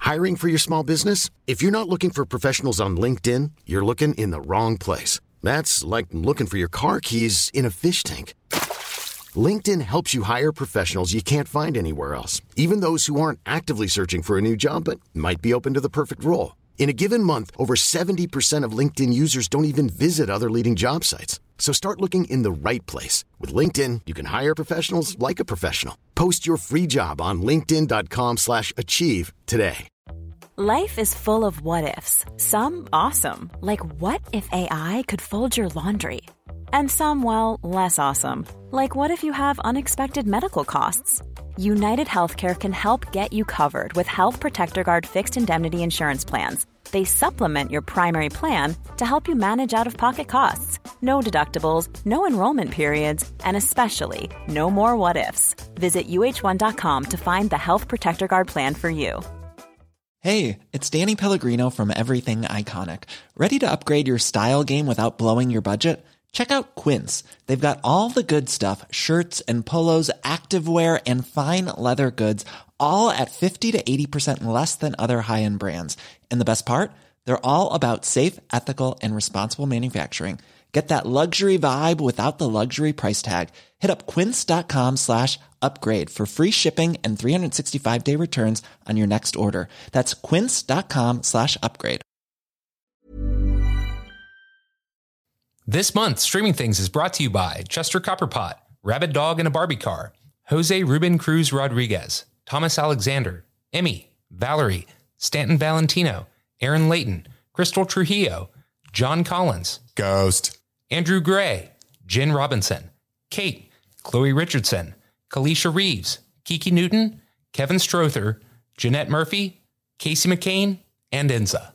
Hiring for your small business? If you're not looking for professionals on LinkedIn, you're looking in the wrong place. That's like looking for your car keys in a fish tank. LinkedIn helps you hire professionals you can't find anywhere else, even those who aren't actively searching for a new job but might be open to the perfect role. In a given month, over 70% of LinkedIn users don't even visit other leading job sites. So start looking in the right place. With LinkedIn, you can hire professionals like a professional. Post your free job on linkedin.com/achieve today. Life is full of what-ifs. Some awesome, like what if AI could fold your laundry? And some, well, less awesome, like what if you have unexpected medical costs? United Healthcare can help get you covered with Health Protector Guard fixed indemnity insurance plans. They supplement your primary plan to help you manage out-of-pocket costs. No deductibles, no enrollment periods, and especially no more what-ifs. Visit uh1.com to find the Health Protector Guard plan for you. Hey, it's Danny Pellegrino from Everything Iconic. Ready to upgrade your style game without blowing your budget? Check out Quince. They've got all the good stuff, shirts and polos, activewear, and fine leather goods, all at 50 to 80% less than other high-end brands. And the best part? They're all about safe, ethical, and responsible manufacturing. Get that luxury vibe without the luxury price tag. Hit up quince.com/upgrade for free shipping and 365-day returns on your next order. That's quince.com/upgrade. This month, Streaming Things is brought to you by Chester Copperpot, Rabid Dog and a Barbie Car, Jose Ruben Cruz Rodriguez, Thomas Alexander, Emmy, Valerie, Stanton Valentino, Aaron Layton, Crystal Trujillo, John Collins, Ghost, Andrew Gray, Jen Robinson, Kate, Chloe Richardson, Kalisha Reeves, Kiki Newton, Kevin Strother, Jeanette Murphy, Casey McCain, and Enza.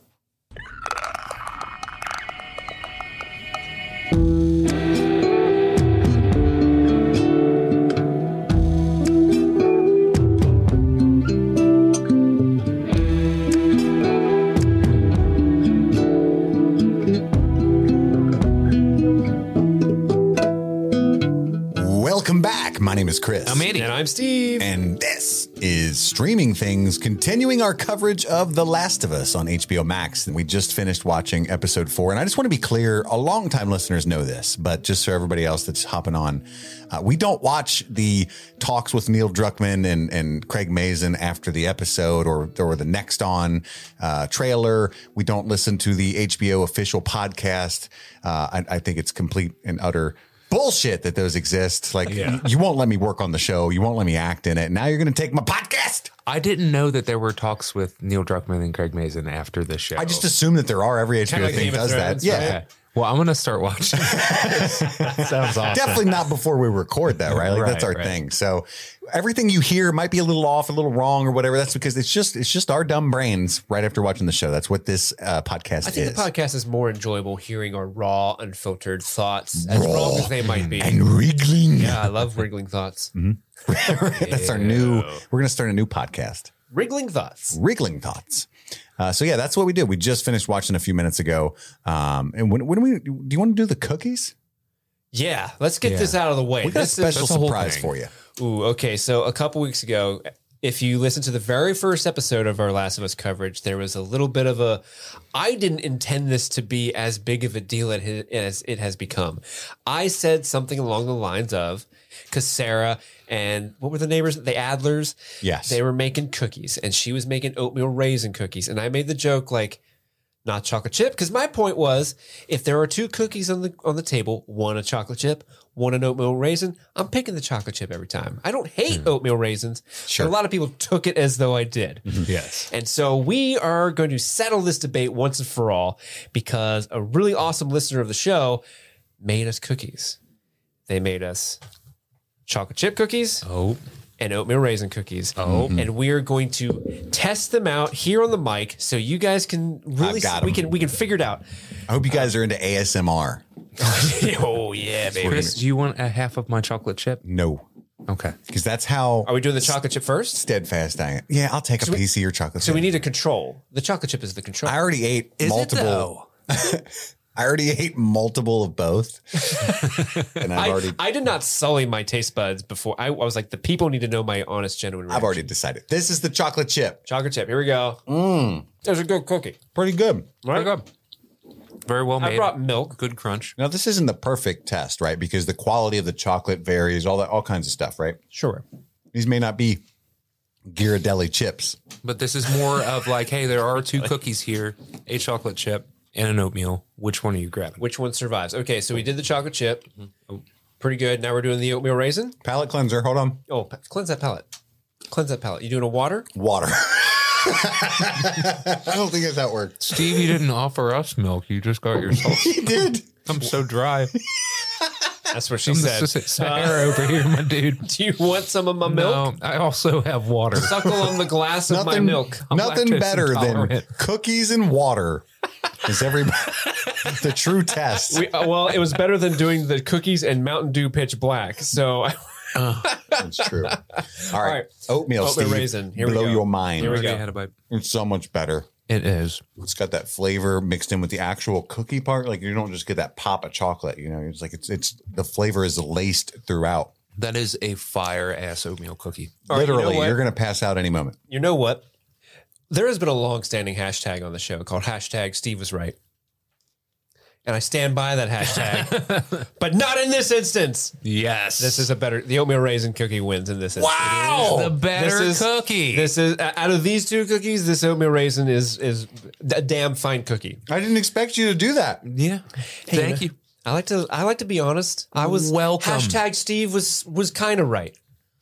Welcome back. My name is Chris. I'm Andy. And I'm Steve. And this is Streaming Things, continuing our coverage of The Last of Us on HBO Max. And we just finished watching episode 4. And I just want to be clear, a longtime listeners know this, but just for everybody else that's hopping on, we don't watch the talks with Neil Druckmann and Craig Mazin after the episode or the next on trailer. We don't listen to the HBO official podcast. I think it's complete and utter bullshit that those exist. Like, you won't let me work on the show. You won't let me act in it. Now you're going to take my podcast. I didn't know that there were talks with Neil Druckmann and Craig Mazin after the show. I just assume that there are. Every HBO thing does that. Yeah. Okay. Well, I'm going to start watching. That sounds awesome. Definitely not before we record that, right? Like that's our thing. So everything you hear might be a little off, a little wrong or whatever. That's because it's just our dumb brains right after watching the show. That's what this podcast is. I think the podcast is more enjoyable hearing our raw, unfiltered thoughts, as wrong as they might be. And wriggling. Yeah, I love wriggling thoughts. That's our new, we're going to start a new podcast. Wriggling thoughts. Wriggling thoughts. So yeah, that's what we did. We just finished watching a few minutes ago. And when do you want to do the cookies? Yeah, let's get this out of the way. We got a special surprise for you. Ooh, okay. So a couple weeks ago, if you listen to the very first episode of our Last of Us coverage, there was a little bit of a, I didn't intend this to be as big of a deal as it has become. I said something along the lines of, because Sarah and what were the neighbors? The Adlers. Yes. They were making cookies and she was making oatmeal raisin cookies. And I made the joke like, not chocolate chip. Because my point was, if there are two cookies on the table, one a chocolate chip, one an oatmeal raisin, I'm picking the chocolate chip every time. I don't hate oatmeal raisins. Sure. But a lot of people took it as though I did. Yes. And so we are going to settle this debate once and for all because a really awesome listener of the show made us cookies. They made us chocolate chip cookies. Oh. And oatmeal raisin cookies. Oh. And we're going to test them out here on the mic so you guys can really we can figure it out. I hope you guys are into ASMR. Oh yeah, baby. Chris, do you want a half of my chocolate chip? No. Okay. Because that's how Are we doing the chocolate chip first? steadfast I am. Yeah, I'll take a piece of your chocolate So chip. we need a control. The chocolate chip is the control. I already ate multiple. I already ate multiple of both. And I did not sully my taste buds before. I was like, the people need to know my honest, genuine reaction. I've already decided. This is the chocolate chip. Chocolate chip. Here we go. There's a good cookie. Pretty good. Right? Very good. Very well made. I brought milk. Good crunch. Now, this isn't the perfect test, right? Because the quality of the chocolate varies, all kinds of stuff, right? Sure. These may not be Ghirardelli chips. But this is more of like, hey, there are 2 cookies here, a chocolate chip and an oatmeal. Which one are you grabbing? Which one survives? Okay, so we did the chocolate chip. Pretty good. Now we're doing the oatmeal raisin. Palate cleanser. Hold on. Oh, cleanse that palate. Cleanse that palate. You doing a water? Water. I don't think that's how it works. Steve, you didn't offer us milk. You just got yourself. He did. I'm so dry. That's what she I'm said. just Sarah over here, my dude. Do you want some of my milk? No, I also have water. Suckle on the glass of my milk. Nothing lactose better than intolerant. cookies and water. Is everybody the true test? Well, it was better than doing the cookies and Mountain Dew pitch black. So That's true. All right. Oatmeal, Steve. raisin. Here we blow go. your mind. Here we Already go. had a bite. It's so much better. It is. It's got that flavor mixed in with the actual cookie part. Like you don't just get that pop of chocolate. You know, it's like it's the flavor is laced throughout. That is a fire ass oatmeal cookie. All right, you know Literally, what? you're going to pass out any moment. You know what? There has been a long-standing hashtag on the show called hashtag Steve was right. And I stand by that hashtag, but not in this instance. Yes. This is the oatmeal raisin cookie wins in this instance. wow. The better cookie. This is out of these 2 cookies, this oatmeal raisin is a damn fine cookie. I didn't expect you to do that. yeah. Thank you. I like to be honest. I was Welcome. Hashtag Steve was kind of right.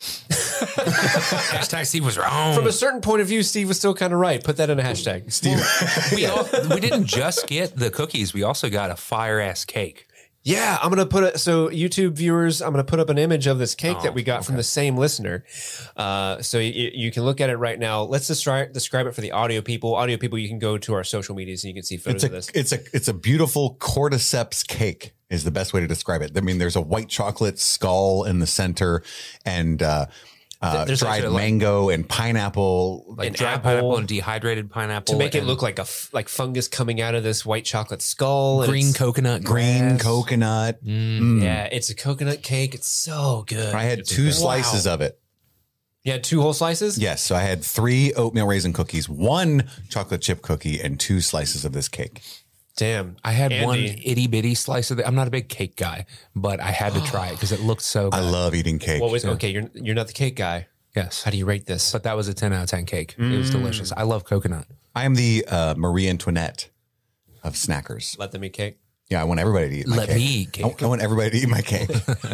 Hashtag Steve was wrong. From a certain point of view, Steve was still kind of right. Put that in a hashtag. Steve. we didn't just get the cookies. We also got a fire ass cake. Yeah, I'm gonna put so YouTube viewers, I'm gonna put up an image of this cake that we got from the same listener, so you can look at it right now. Let's describe it for the audio people. Audio people, you can go to our social medias and you can see photos of this. It's a beautiful cordyceps cake is the best way to describe it. I mean, there's a white chocolate skull in the center and There's dried actually, like- mango and pineapple. Like An dried apple. pineapple and dehydrated pineapple. to make it and look like like fungus coming out of this white chocolate skull. and green it's- coconut Green grass. coconut. Yeah, it's a coconut cake. It's so good. I had 2 slices of it. You had 2 whole slices? Yes. So I had 3 oatmeal raisin cookies, 1 chocolate chip cookie, and 2 slices of this cake. Damn. I had Andy. one itty bitty slice of it. I'm not a big cake guy, but I had to try it because it looked so good. I love eating cake. What was okay? You're not the cake guy. Yes. How do you rate this? But that was a 10 out of 10 cake. It was delicious. I love coconut. I am the Marie Antoinette of snackers. Let them eat cake. Yeah, I want everybody to eat my Let cake. me eat cake. I want everybody to eat my cake.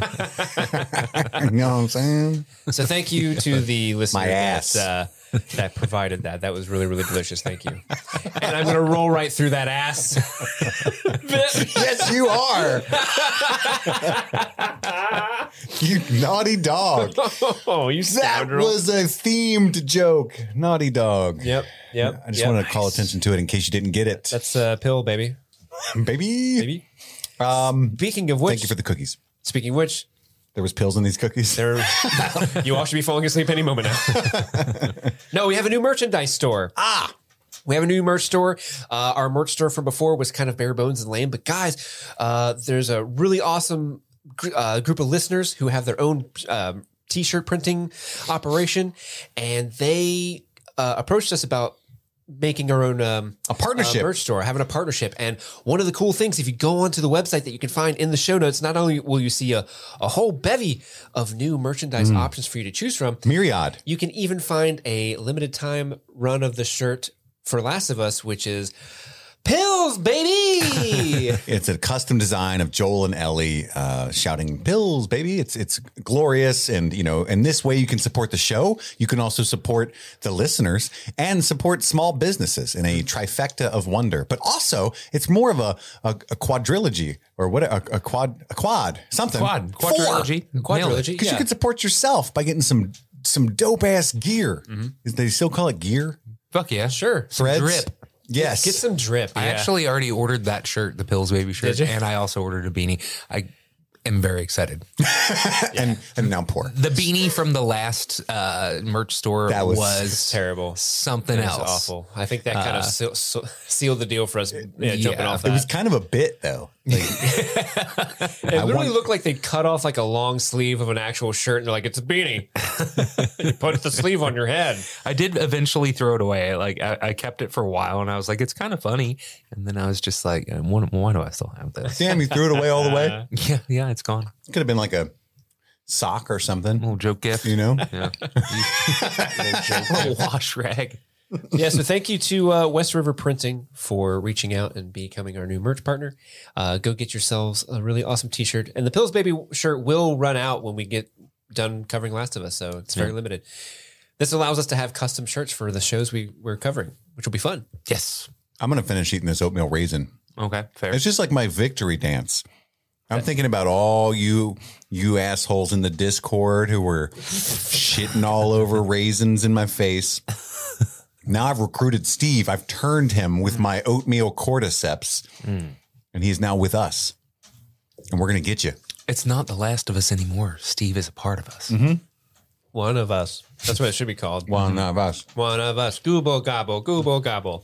You know what I'm saying? So thank you to the listener My ass. that provided that. That was really, really delicious. Thank you. And I'm going to roll right through that ass. Yes, you are. You naughty dog. Oh, you That scoundrel. was a themed joke. Naughty dog. Yep. I just wanted to call attention to it in case you didn't get it. That's a pill, baby. Baby. Speaking of which, Thank you for the cookies. speaking of which, There was pills in these cookies. you all should be falling asleep any moment now. No, we have a new merchandise store. We have a new merch store. Our merch store from before was kind of bare bones and lame, but guys, there's a really awesome group of listeners who have their own t-shirt printing operation, and they approached us about making our own A partnership. merch store, having a partnership. And one of the cool things, if you go onto the website that you can find in the show notes, not only will you see a whole bevy of new merchandise options for you to choose from, Myriad. you can even find a limited time run of the shirt for Last of Us, which is Pills, baby. It's a custom design of Joel and Ellie shouting "Pills, baby!" It's glorious, and in this way you can support the show. You can also support the listeners and support small businesses in a trifecta of wonder. But also, it's more of a quadrilogy or what a quad something Quadrilogy. Quadrilogy. because Yeah. you can support yourself by getting some dope ass gear. They still call it gear. Fuck yeah. Sure. Threads. Drip. Yes. Get some drip. I yeah. actually already ordered that shirt, the Pills Baby shirt, Did you? and I also ordered a beanie. am very excited. and now poor. The beanie from the last merch store That was It's terrible. something It was else. awful. I think that kind of sealed the deal for us jumping off that. It was kind of a bit though. Like, It literally looked like they cut off like a long sleeve of an actual shirt and they're like, it's a beanie. You put the sleeve on your head. I did eventually throw it away. Like I kept it for a while, and I was like, it's kind of funny. And then I was just like, why do I still have this? damn, you threw it away all the way. Yeah, it's gone. Could have been like a sock or something. Little joke gift, You know? Yeah, little wash rag. Yeah, so thank you to West River Printing for reaching out and becoming our new merch partner. Go get yourselves a really awesome t-shirt. And the Pills Baby shirt will run out when we get done covering Last of Us, so it's very limited. This allows us to have custom shirts for the shows we're covering, which will be fun. Yes. I'm going to finish eating this oatmeal raisin. Okay. Fair. It's just like my victory dance. I'm thinking about all you assholes in the Discord who were shitting all over raisins in my face. Now I've recruited Steve. I've turned him with my oatmeal cordyceps, and he's now with us. And we're going to get you. It's not The Last of Us anymore. Steve is a part of us. One of us. That's what it should be called. One of us. One of us. Gooble gobble, gooble gobble.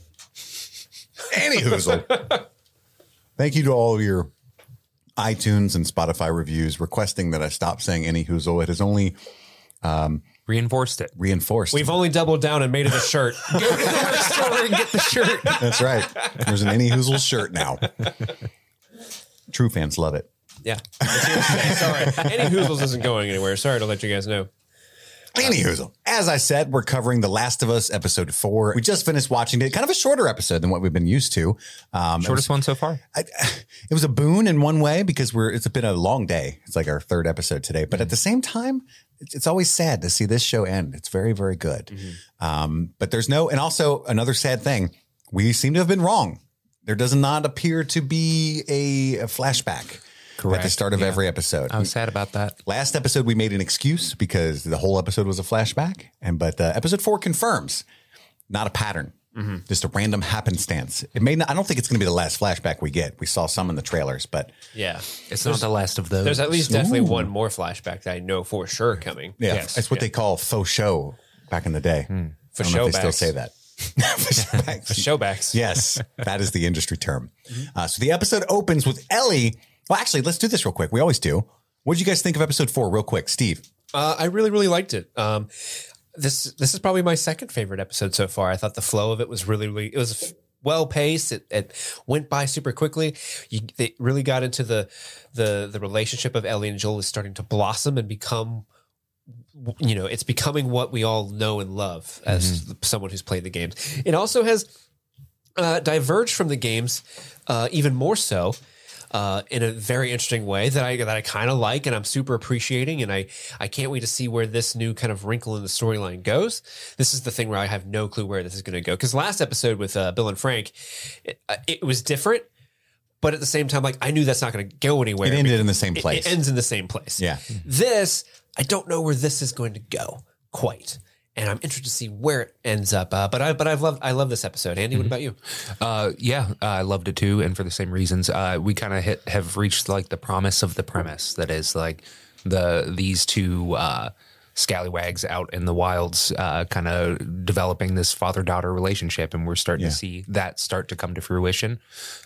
Anywhoozle. Thank you to all of your iTunes and Spotify reviews requesting that I stop saying anyhoozle. It has only Reinforced it. reinforced. We've only doubled down and made it a shirt. Go to the merch store and get the shirt. That's right. There's an anyhoozle shirt now. True fans love it. Yeah. Sorry. Any Hoozles isn't going anywhere. Sorry to let you guys know. Anywho, as I said, we're covering The Last of Us episode 4. We just finished watching it. Kind of a shorter episode than what we've been used to. Shortest one so far. It was a boon in one way because it's been a long day. It's like our third episode today. But at the same time, it's always sad to see this show end. It's very, very good. But there's and also another sad thing. We seem to have been wrong. There does not appear to be a flashback. Correct. At the start of every episode. I was sad about that. Last episode, we made an excuse because the whole episode was a flashback. But episode 4 confirms not a pattern, just a random happenstance. It may not, I don't think it's going to be the last flashback we get. We saw some in the trailers, but Yeah. It's not the last of those. There's at least definitely one more flashback that I know for sure coming. yeah, Yes. that's what they call faux show back in the day. For I don't know if they still showbacks. say that. For showbacks. Showbacks. Yes, that is the industry term. So the episode opens with Ellie. Well, actually, let's do this real quick. We always do. What did you guys think of episode 4 real quick? Steve? I really, really liked it. This is probably my second favorite episode so far. I thought the flow of it was really it was well paced. It went by super quickly. They really got into the relationship of Ellie and Joel is starting to blossom and become, it's becoming what we all know and love as someone who's played the games. It also has diverged from the games even more so. In a very interesting way that I kind of like and I'm super appreciating. And I can't wait to see where this new kind of wrinkle in the storyline goes. This is the thing where I have no clue where this is going to go. Because last episode with Bill and Frank, it was different. But at the same time, like I knew that's not going to go anywhere. It ended in the same place. It ends in the same place. Yeah. This, I don't know where this is going to go quite. And I'm interested to see where it ends up. But I love this episode. Andy, what about you? Yeah, I loved it too, and for the same reasons. We kind of have reached like the promise of the premise that is like these two scallywags out in the wilds, kind of developing this father-daughter relationship, and we're starting to see that start to come to fruition.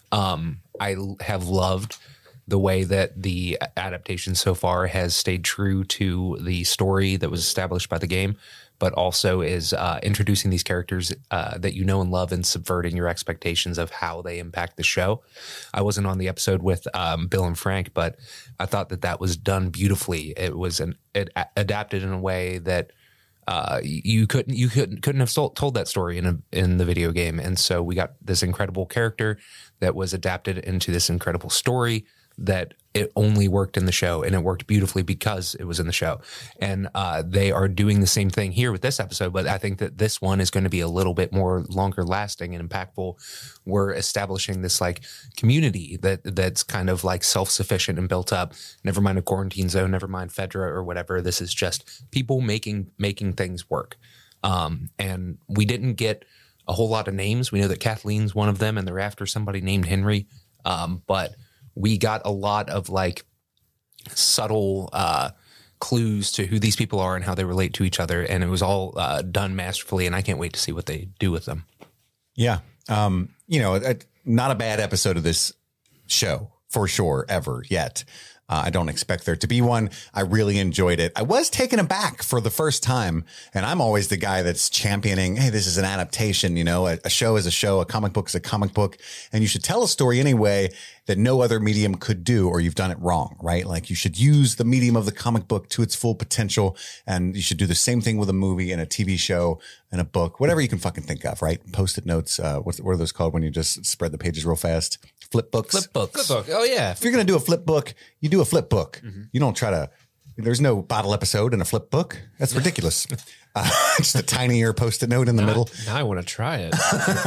I have loved the way that the adaptation so far has stayed true to the story that was established by the game, but also is introducing these characters that you know and love and subverting your expectations of how they impact the show. I wasn't on the episode with Bill and Frank, but I thought that was done beautifully. It was it adapted in a way that you couldn't have told that story in the video game, and so we got this incredible character that was adapted into this incredible story that it only worked in the show, and it worked beautifully because it was in the show. And they are doing the same thing here with this episode, but I think that this one is going to be a little bit more longer lasting and impactful. We're establishing this like community that's kind of like self-sufficient and built up. Never mind a quarantine zone, never mind Fedra or whatever. This is just people making things work. And we didn't get a whole lot of names. We know that Kathleen's one of them, and they're after somebody named Henry. But we got a lot of like subtle clues to who these people are and how they relate to each other. And it was all done masterfully. And I can't wait to see what they do with them. Yeah. Not a bad episode of this show for sure ever yet. I don't expect there to be one. I really enjoyed it. I was taken aback for the first time. And I'm always the guy that's championing, hey, this is an adaptation. A show is a show. A comic book is a comic book. And you should tell a story anyway that no other medium could do, or you've done it wrong, right? Like you should use the medium of the comic book to its full potential. And you should do the same thing with a movie and a TV show and a book, whatever you can fucking think of, right? Post-it notes. What are those called when you just spread the pages real fast? Flip books. Flip book. Oh, yeah. If you're going to do a flip book, you do a flip book. Mm-hmm. You don't try to, there's no bottle episode in a flip book. That's ridiculous. Just a tinier Post-it note in the middle. Now I want to try it.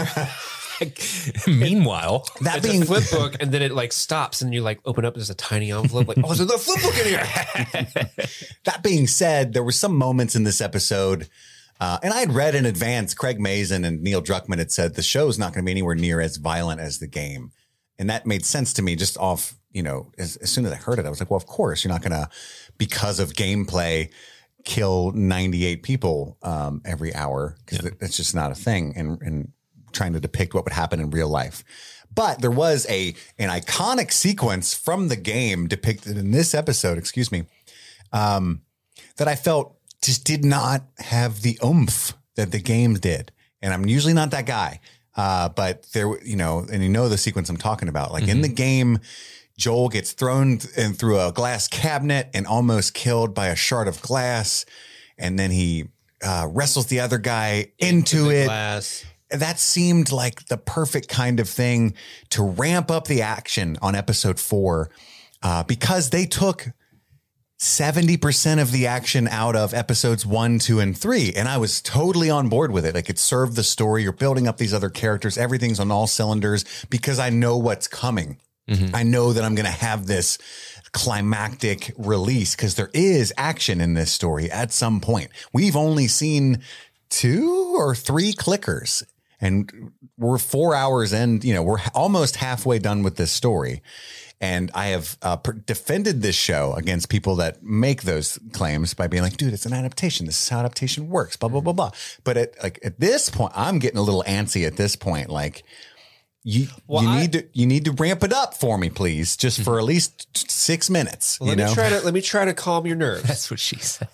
Meanwhile, it's a flip book, and then it like stops, and you like open up. There's a tiny envelope. Like, oh, there's a flip book in here. That being said, there were some moments in this episode, and I had read in advance. Craig Mazin and Neil Druckmann had said the show is not going to be anywhere near as violent as the game, and that made sense to me. Just off, as soon as I heard it, I was like, well, of course you're not going to, because of gameplay, kill 98 people every hour, because that's just not a thing. And trying to depict what would happen in real life. But there was an iconic sequence from the game depicted in this episode, that I felt just did not have the oomph that the game did. And I'm usually not that guy. But there, and the sequence I'm talking about, like in the game, Joel gets thrown through a glass cabinet and almost killed by a shard of glass. And then he wrestles the other guy into it. Glass. That seemed like the perfect kind of thing to ramp up the action on episode 4, because they took 70% of the action out of episodes 1, 2, and 3. And I was totally on board with it. Like it served the story. You're building up these other characters. Everything's on all cylinders because I know what's coming. Mm-hmm. I know that I'm going to have this climactic release because there is action in this story at some point. We've only seen 2 or 3 clickers. And we're 4 hours in, we're almost halfway done with this story. And I have defended this show against people that make those claims by being like, dude, it's an adaptation. This is how adaptation works, blah, blah, blah, blah. But at this point, I'm getting a little antsy at this point. Like you need to ramp it up for me, please, just for at least 6 minutes. Well, let me try to calm your nerves. That's what she said.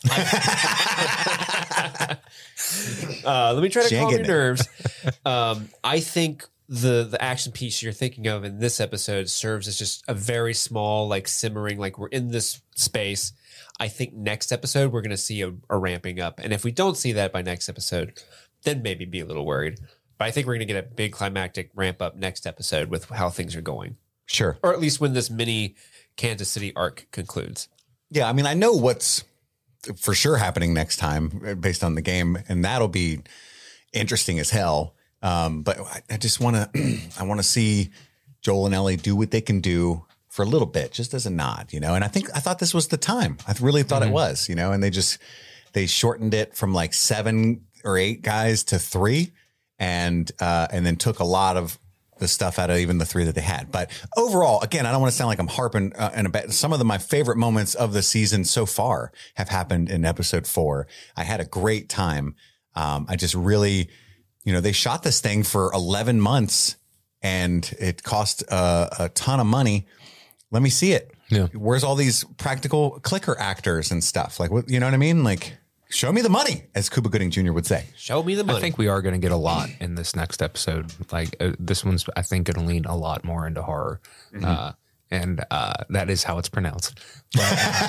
Let me try to calm your nerves. I think the action piece you're thinking of in this episode serves as just a very small, like simmering, like we're in this space. I think next episode we're going to see a ramping up. And if we don't see that by next episode, then maybe be a little worried. But I think we're going to get a big climactic ramp up next episode with how things are going. Sure. Or at least when this mini Kansas City arc concludes. Yeah. I mean, I know what's for sure happening next time based on the game, and that'll be interesting as hell. But I just want to see Joel and Ellie do what they can do for a little bit, just as a nod, and I thought this was the time. I really thought it was, and they shortened it from like 7 or 8 guys to 3, and then took a lot of the stuff out of even the 3 that they had. But overall, again, I don't want to sound like I'm harping some of my favorite moments of the season so far have happened in episode 4. I had a great time. I just really, they shot this thing for 11 months and it cost a ton of money. Let me see it. Yeah. Where's all these practical clicker actors and stuff? Like, what, you know what I mean? Like, show me the money, as Cuba Gooding Jr. would say. Show me the money. I think we are going to get a lot in this next episode. Like this one's, I think, going to lean a lot more into horror. Mm-hmm. And that is how it's pronounced. But,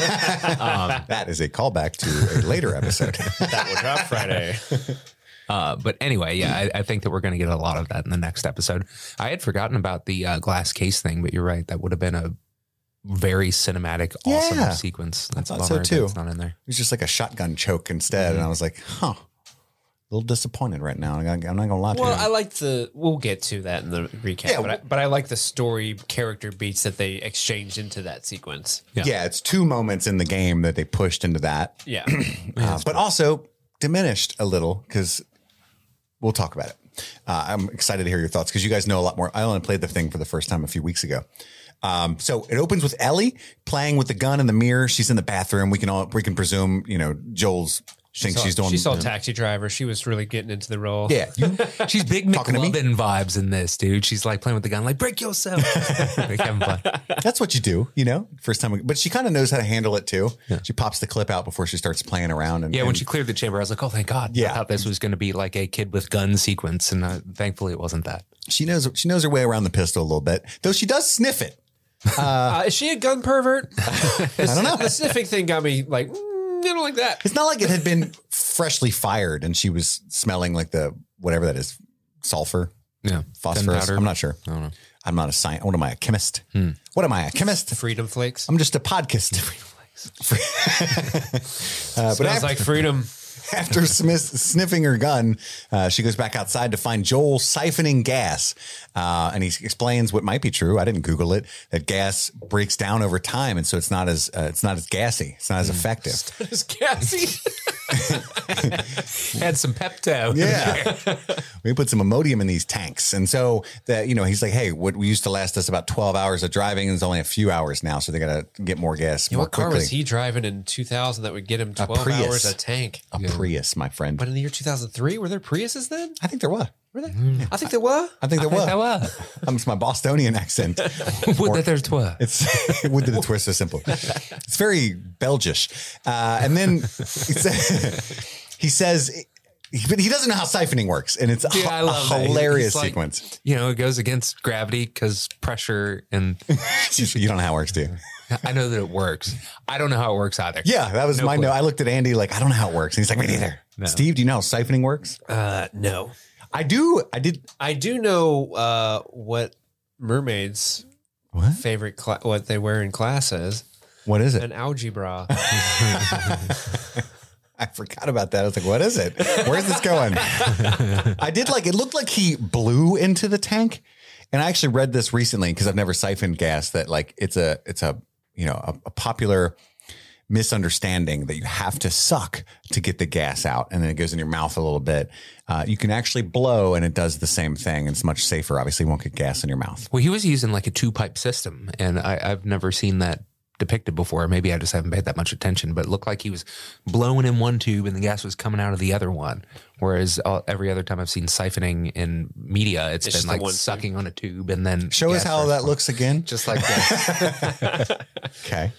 that is a callback to a later episode. That will drop Friday. But anyway, yeah, I think that we're going to get a lot of that in the next episode. I had forgotten about the glass case thing, but you're right. That would have been a very cinematic, awesome sequence. That's I thought so too. Not in there. It was just like a shotgun choke instead. And I was like, a little disappointed right now. I'm not going to lie to you. Well, I like we'll get to that in the recap, yeah, but I like the story character beats that they exchanged into that sequence. Yeah, it's 2 moments in the game that they pushed into that. Yeah. But also diminished a little because we'll talk about it. I'm excited to hear your thoughts because you guys know a lot more. I only played the thing for the first time a few weeks ago. So it opens with Ellie playing with the gun in the mirror. She's in the bathroom. We can presume, Joel's thinks she's doing. She saw Taxi Driver. She was really getting into the role. Yeah. She's big McLovin vibes in this, dude. She's like playing with the gun, like break yourself. Like having fun. That's what you do, first time. But she kind of knows how to handle it too. Yeah. She pops the clip out before she starts playing around. When she cleared the chamber, I was like, oh, thank God. Yeah. I thought this was going to be like a kid with gun sequence. And thankfully it wasn't that. She knows her way around the pistol a little bit, though she does sniff it. Is she a gun pervert? I don't know. The sniffing thing got me like, I don't like that. It's not like it had been freshly fired and she was smelling like the whatever that is, sulfur, phosphorus. I'm not sure. I don't know. I'm not a scientist. What am I, a chemist? What am I, a chemist? Freedom Flakes. I'm just a podcast. Freedom Flakes. Smells like freedom. After sniffing her gun, she goes back outside to find Joel siphoning gas. And he explains what might be true. I didn't Google it, that gas breaks down over time. And so it's not as gassy. It's not as effective. It's not as gassy. Had some Pepto. Yeah. We put some Imodium in these tanks. And so that, he's like, hey, what we used to last us about 12 hours of driving is only a few hours now. So they got to get more gas. More what car quickly. was he driving in 2000 that would get him 12 hours a tank? A Prius, my friend. But in the year 2003, were there Priuses then? I think there were. Were they? I think there were. I think there were. It's my Bostonian accent. Would that there's twa. It's would that it were so simple. It's very Belgish. And then he says, but he doesn't know how siphoning works, and it's a hilarious sequence. It goes against gravity because pressure and you don't know how it works, do you? I know that it works. I don't know how it works either. Yeah, that was my note. I looked at Andy like, I don't know how it works. And he's like, me neither. No. Steve, do you know how siphoning works? No. I do. I do know what mermaids' favorite what they wear in class is. What is it? An algebra. I forgot about that. I was like, what is it? Where's this going? It looked like he blew into the tank. And I actually read this recently because I've never siphoned gas, that like it's a popular misunderstanding that you have to suck to get the gas out, and then it goes in your mouth a little bit. You can actually blow and it does the same thing. It's much safer. Obviously, you won't get gas in your mouth. Well, he was using like a 2-pipe system, and I've never seen that depicted before. Maybe I just haven't paid that much attention, but it looked like he was blowing in one tube and the gas was coming out of the other one. Whereas every other time I've seen siphoning in media, it's been like sucking on a tube and then show us how that looks again. Just like that. Okay.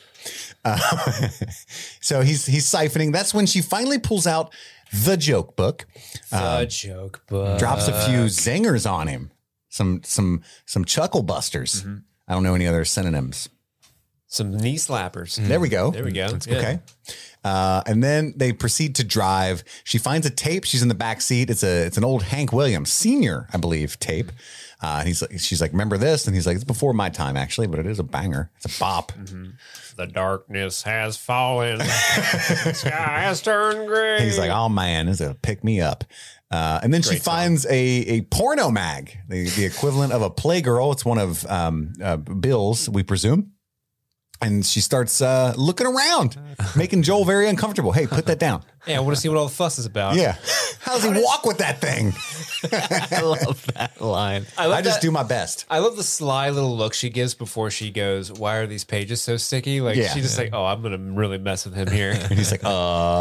So he's siphoning. That's when she finally pulls out the joke book. Joke book. Drops a few zingers on him. Some chuckle busters. Mm-hmm. I don't know any other synonyms. Some knee slappers. There we go. There we go. Okay. And then they proceed to drive. She finds a tape. She's in the back seat. It's an old Hank Williams Sr., I believe, tape. And she's like, remember this? And he's like, it's before my time, actually, but it is a banger. It's a bop. Mm-hmm. The darkness has fallen. The sky has turned gray. He's like, oh man, this is gonna pick me up. And then she finds a porno mag, the equivalent of a Playgirl. It's one of Bill's, we presume. And she starts looking around, making Joel very uncomfortable. Hey, put that down. Yeah, I want to see what all the fuss is about. Yeah. How does he walk with that thing? I love that line. I just do my best. I love the sly little look she gives before she goes, why are these pages so sticky? Like, she's just like, oh, I'm going to really mess with him here. And he's like,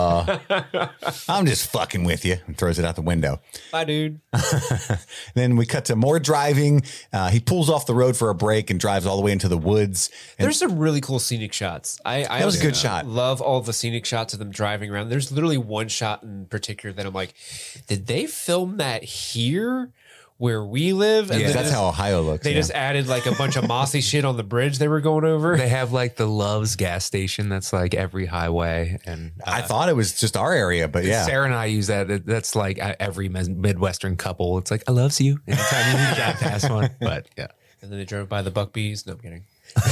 I'm just fucking with you. And throws it out the window. Bye, dude. Then we cut to more driving. He pulls off the road for a break and drives all the way into the woods. There's some really cool scenic shots. That was a good shot. Love all the scenic shots of them driving around. There's literally one shot in particular that I'm like, did they film that here where we live? And that's how Ohio looks. They just added like a bunch of mossy shit on the bridge they were going over. They have like the Love's gas station that's like every highway. And I thought it was just our area, but yeah. Sarah and I use that. That's like every Midwestern couple. It's like, I loves you anytime you drive past one. But yeah. And then they drove by the Buckbees. No, I'm kidding.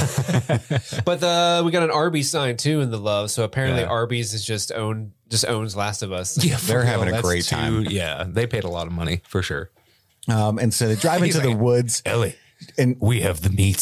But we got an Arby's sign too in the Love. So apparently Arby's is owns Last of Us. Yeah, they're having a great time. Yeah, they paid a lot of money for sure. And so they drive into the woods. Ellie, and we have the meats.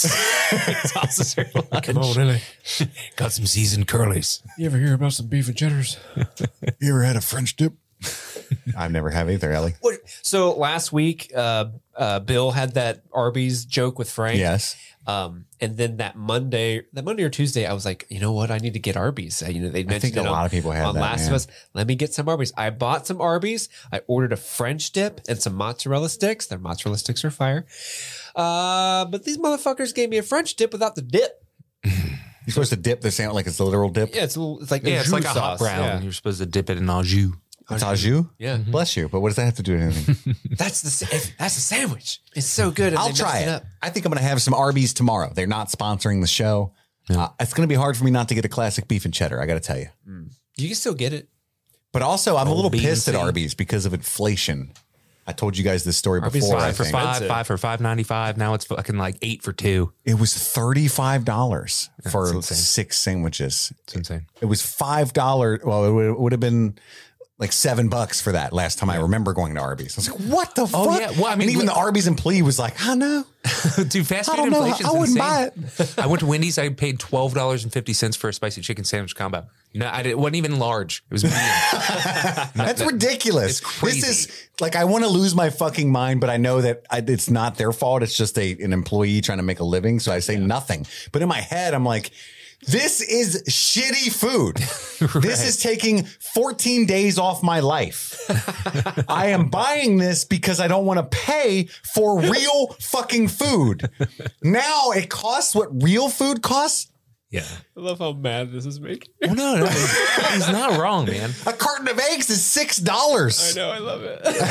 Come on, Ellie. Got some seasoned curlies. You ever hear about some beef and cheddars? You ever had a French dip? I've never have either, Ellie. So last week, Bill had that Arby's joke with Frank. Yes. And then that Monday or Tuesday, I was like, you know what? I need to get Arby's. They mentioned I think a lot of people have on that, Last man. of Us. Let me get some Arby's. I bought some Arby's. I ordered a French dip and some mozzarella sticks. Their mozzarella sticks are fire. But these motherfuckers gave me a French dip without the dip. You're supposed to dip the sandwich like it's a literal dip. Yeah, it's like Yeah, it's jus like a hot sauce. brown. Yeah. You're supposed to dip it in au jus. It's au jus? Yeah. Bless you. But what does that have to do with anything? That's the sandwich. It's so good. And I'll they try messed it. up. I think I'm going to have some Arby's tomorrow. They're not sponsoring the show. It's going to be hard for me not to get a classic beef and cheddar. I got to tell you. You can still get it. But also, I'm a little beef pissed at and Arby's because of inflation. I told you guys this story Arby's before. I Five for think. five for $5.95. Now it's fucking like 8 for 2. It was $35 for insane. 6 sandwiches. It's insane. It was $5. Well, it would have been like $7 for that last time I remember going to Arby's. I was like, what the fuck? yeah. Well, I mean, and even the Arby's employee was like, I know. Dude, fast I food don't know. inflation's I wouldn't insane. buy I went to Wendy's. I paid $12.50 for a spicy chicken sandwich combo. It wasn't even large. It was medium. That's ridiculous. It's crazy. This is like, I want to lose my fucking mind, but I know that it's not their fault. It's just an employee trying to make a living. So I say nothing. But in my head, I'm like, this is shitty food. This is taking 14 days off my life. I am buying this because I don't want to pay for real fucking food. Now it costs what real food costs. Yeah. I love how mad this is making. Well, no. He's not wrong, man. A carton of eggs is $6. I know. I love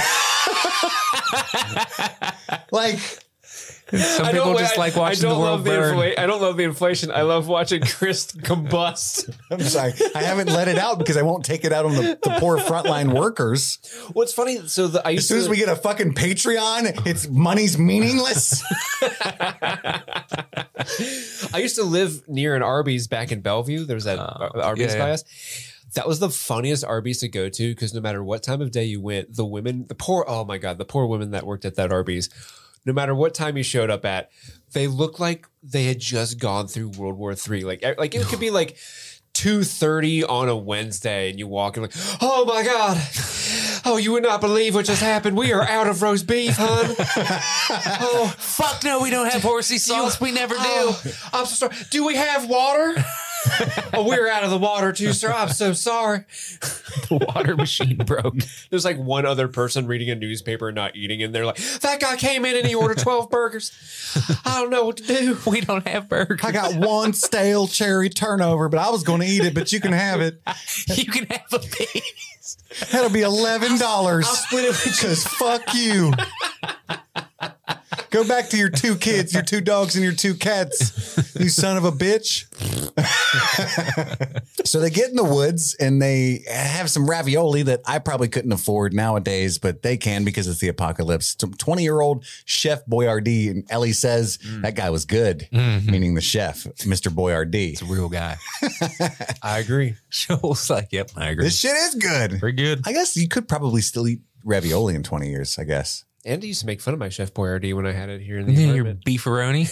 it. Like, Some people just like watching the world burn. I don't love the inflation. I love watching Chris combust. I'm sorry. I haven't let it out because I won't take it out on the poor frontline workers. What's funny? So I As used soon as we get a fucking Patreon, it's money's meaningless. I used to live near an Arby's back in Bellevue. There was that Arby's yeah, by yeah. us. That was the funniest Arby's to go to because no matter what time of day you went, the poor women that worked at that Arby's, no matter what time you showed up at, they looked like they had just gone through World War III. Like it could be like 2:30 on a Wednesday, and you walk in like, oh my God. Oh, you would not believe what just happened. We are out of roast beef, hon. Oh, Fuck no, we don't have horsey sauce. We never do. oh, I'm so sorry. Do we have water? Oh, we're out of the water too, sir. I'm so sorry. The water machine broke. There's like one other person reading a newspaper and not eating, and they're like, that guy came in and he ordered 12 burgers. I don't know what to do. We don't have burgers. I got one stale cherry turnover, but I was going to eat it, but you can have it. You can have a piece. That'll be $11. I'll split it with you. Because fuck you. Go back to your 2 kids, your 2 dogs, and your 2 cats, you son of a bitch. So they get in the woods and they have some ravioli that I probably couldn't afford nowadays, but they can because it's the apocalypse. Some 20-year-old Chef Boyardee, and Ellie says that guy was good, meaning the chef, Mr. Boyardee. It's a real guy. I agree. Joel's like, yep, I agree. This shit is good. Pretty good. I guess you could probably still eat ravioli in 20 years, I guess. Andy used to make fun of my Chef Boyardee when I had it here in the Your apartment. beefaroni.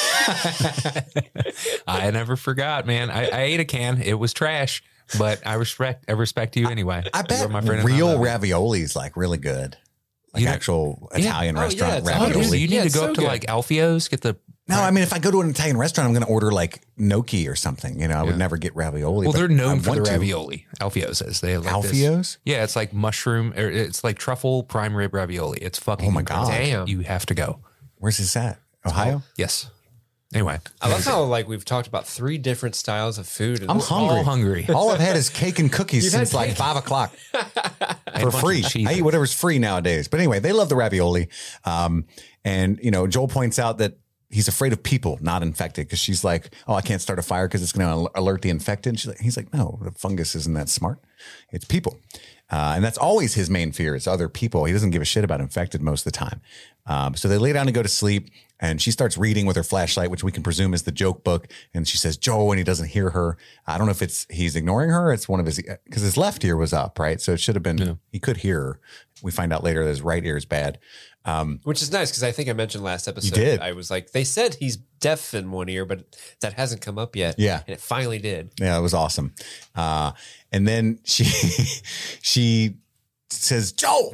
I never forgot, man. I ate a can. It was trash, but I respect you anyway. I bet You're my friend and I real love you. ravioli is like really good. Like You know- actual Italian Oh, restaurant yeah, it's Oh, dude, ravioli. you need Yeah, to it's go so up to good. like Alfio's, get the. No, I mean, if I go to an Italian restaurant, I'm going to order like gnocchi or something. You know, I would never get ravioli. Well, but they're known I for the want to. ravioli. Alfio's is. They have like this- Alfio's? Yeah, it's like mushroom, or it's like truffle prime rib ravioli. It's fucking. Oh my God. Damn. You have to go. Where's this at? Ohio? Yes. Anyway, I love how like we've talked about 3 different styles of food. And I'm this- hungry. all hungry. All I've had is cake and cookies You've since had like cake. 5 o'clock And a for bunch free. of cheese. I eat whatever's free nowadays. But anyway, they love the ravioli. And, you know, Joel points out that he's afraid of people not infected because she's like, oh, I can't start a fire because it's going to alert the infected. And he's like, no, the fungus isn't that smart. It's people. And that's always his main fear is other people. He doesn't give a shit about infected most of the time. So they lay down to go to sleep and she starts reading with her flashlight, which we can presume is the joke book. And she says, Joe, and he doesn't hear her. I don't know if he's ignoring her. It's one of his, because his left ear was up, right? So it should have been, he could hear her. We find out later that his right ear is bad. Which is nice because I think I mentioned last episode. did. I was like, they said he's deaf in one ear, but that hasn't come up yet. Yeah. And it finally did. Yeah, it was awesome. And then she says, Joel,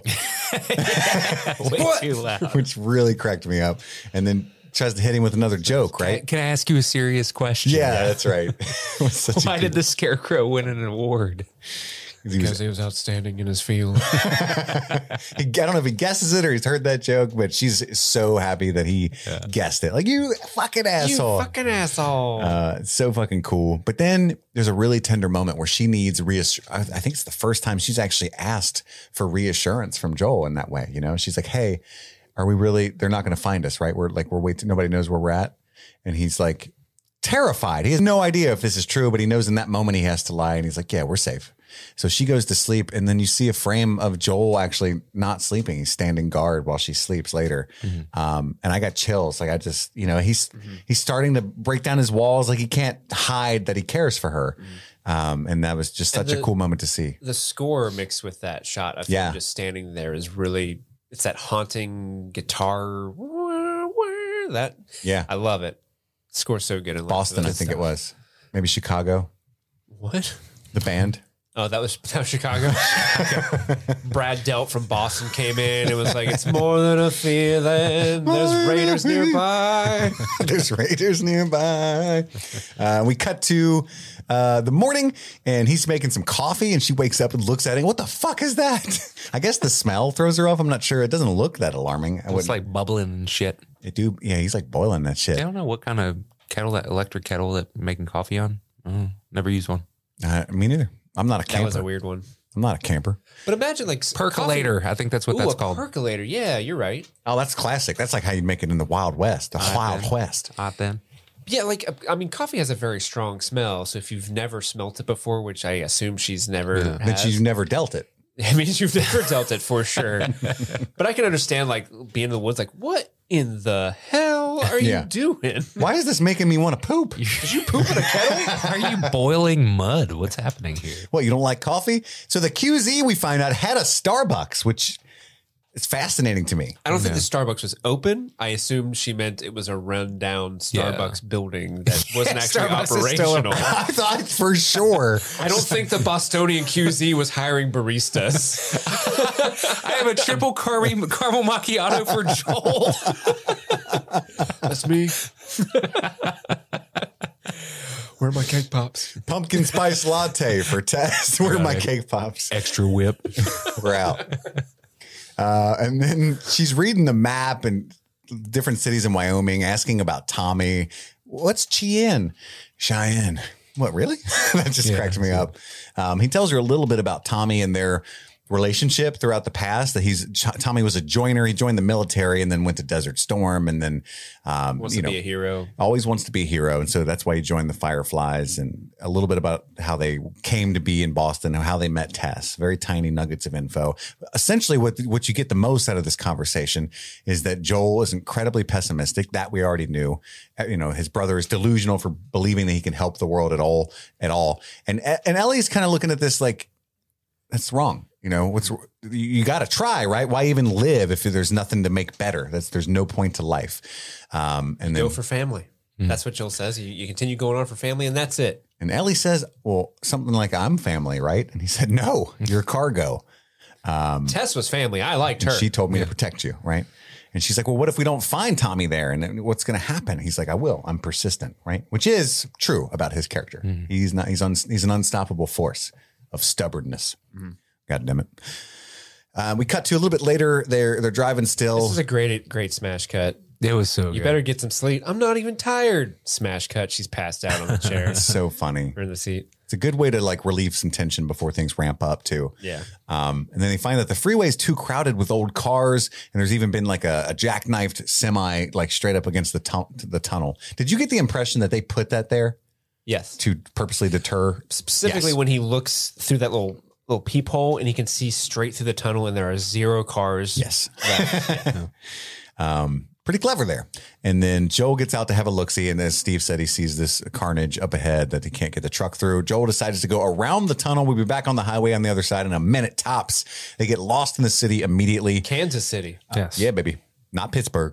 Way too loud. which really cracked me up. And then tries to hit him with another joke, right? Can I ask you a serious question? Yeah, that's right. It was such a Why good- did the Scarecrow win an award? Because he was outstanding in his field. I don't know if he guesses it or he's heard that joke, but she's so happy that he guessed it. Like, you fucking asshole. You fucking asshole. It's so fucking cool. But then there's a really tender moment where she needs reassurance. I think it's the first time she's actually asked for reassurance from Joel in that way. You know, she's like, hey, are we really, they're not going to find us, right? We're waiting. Nobody knows where we're at. And he's like terrified. He has no idea if this is true, but he knows in that moment he has to lie. And he's like, yeah, we're safe. So she goes to sleep, and then you see a frame of Joel actually not sleeping. He's standing guard while she sleeps later. And I got chills. Like, I just, you know, he's starting to break down his walls. Like, he can't hide that he cares for her. And that was just such a cool moment to see. The score mixed with that shot of him just standing there is really, it's that haunting guitar. That, I love it. The score's so good. In Boston, I think it was. Maybe Chicago. What? The band. Oh, that was Chicago. Brad Delp from Boston came in. It was like, it's more than a feeling. There's Raiders nearby. There's Raiders nearby. We cut to the morning, and he's making some coffee, and she wakes up and looks at it. What the fuck is that? I guess the smell throws her off. I'm not sure. It doesn't look that alarming. It's like bubbling and shit. Yeah, he's like boiling that shit. I don't know what kind of kettle, that electric kettle that making coffee on. Never used one. Me neither. I'm not a camper. That was a weird one. I'm not a camper. But imagine like Percolator. coffee. I think that's what that's called. Percolator. Yeah, you're right. Oh, that's classic. That's like how you'd make it in the Wild West. The Wild West. Hot then. Yeah, like, I mean, coffee has a very strong smell. So if you've never smelt it before, which I assume she's never Then she's never dealt it. It means you've never dealt it for sure. But I can understand, like, being in the woods, like, what in the hell are you doing? Why is this making me want to poop? Did you poop in a kettle? Are you boiling mud? What's happening here? What, you don't like coffee? So the QZ, we find out, had a Starbucks, which is fascinating to me. I don't think the Starbucks was open. I assumed she meant it was a rundown Starbucks building that wasn't actually operational. I thought for sure. I don't think the Bostonian QZ was hiring baristas. I have a triple caramel macchiato for Joel. That's me. Where are my cake pops? Pumpkin spice latte for Tess. Where are my cake pops? Extra whip. We're out. And then she's reading the map and different cities in Wyoming, asking about Tommy. What's Cheyenne? What, really? That just cracked me up. He tells her a little bit about Tommy and their relationship throughout the past, that Tommy was a joiner. He joined the military and then went to Desert Storm, and then Wants to be a hero. Always wants to be a hero. And so that's why he joined the Fireflies, and a little bit about how they came to be in Boston and how they met Tess. Very tiny nuggets of info. Essentially what you get the most out of this conversation is that Joel is incredibly pessimistic. That we already knew. You know, his brother is delusional for believing that he can help the world at all. And Ellie's kind of looking at this like, that's wrong. You know, you got to try, right? Why even live if there's nothing to make better? There's no point to life. And then Go for family. That's what Joel says. You continue going on for family, and that's it. And Ellie says, well, something like, I'm family, right? And he said, no, you're cargo. Tess was family. I liked her. She told me to protect you, right? And she's like, well, what if we don't find Tommy there? And what's going to happen? He's like, I will. I'm persistent, right? Which is true about his character. He's an unstoppable force of stubbornness. God damn it. We cut to a little bit later. They're driving still. This is a great smash cut. It was so good. You better get some sleep. I'm not even tired. Smash cut. She's passed out on the chair. It's so funny. Or in the seat. It's a good way to like relieve some tension before things ramp up too. Yeah. And then they find that the freeway is too crowded with old cars, and there's even been like a jackknifed semi like straight up against the tunnel. Did you get the impression that they put that there Yes. to purposely deter? Specifically Yes. when he looks through that little peephole and he can see straight through the tunnel and there are 0 cars. Yes. left. Pretty clever there. And then Joel gets out to have a look-see, and as Steve said, he sees this carnage up ahead that he can't get the truck through. Joel decides to go around the tunnel. We'll be back on the highway on the other side in a minute tops. They get lost in the city immediately. Kansas City. Yes. Yeah, baby. Not Pittsburgh.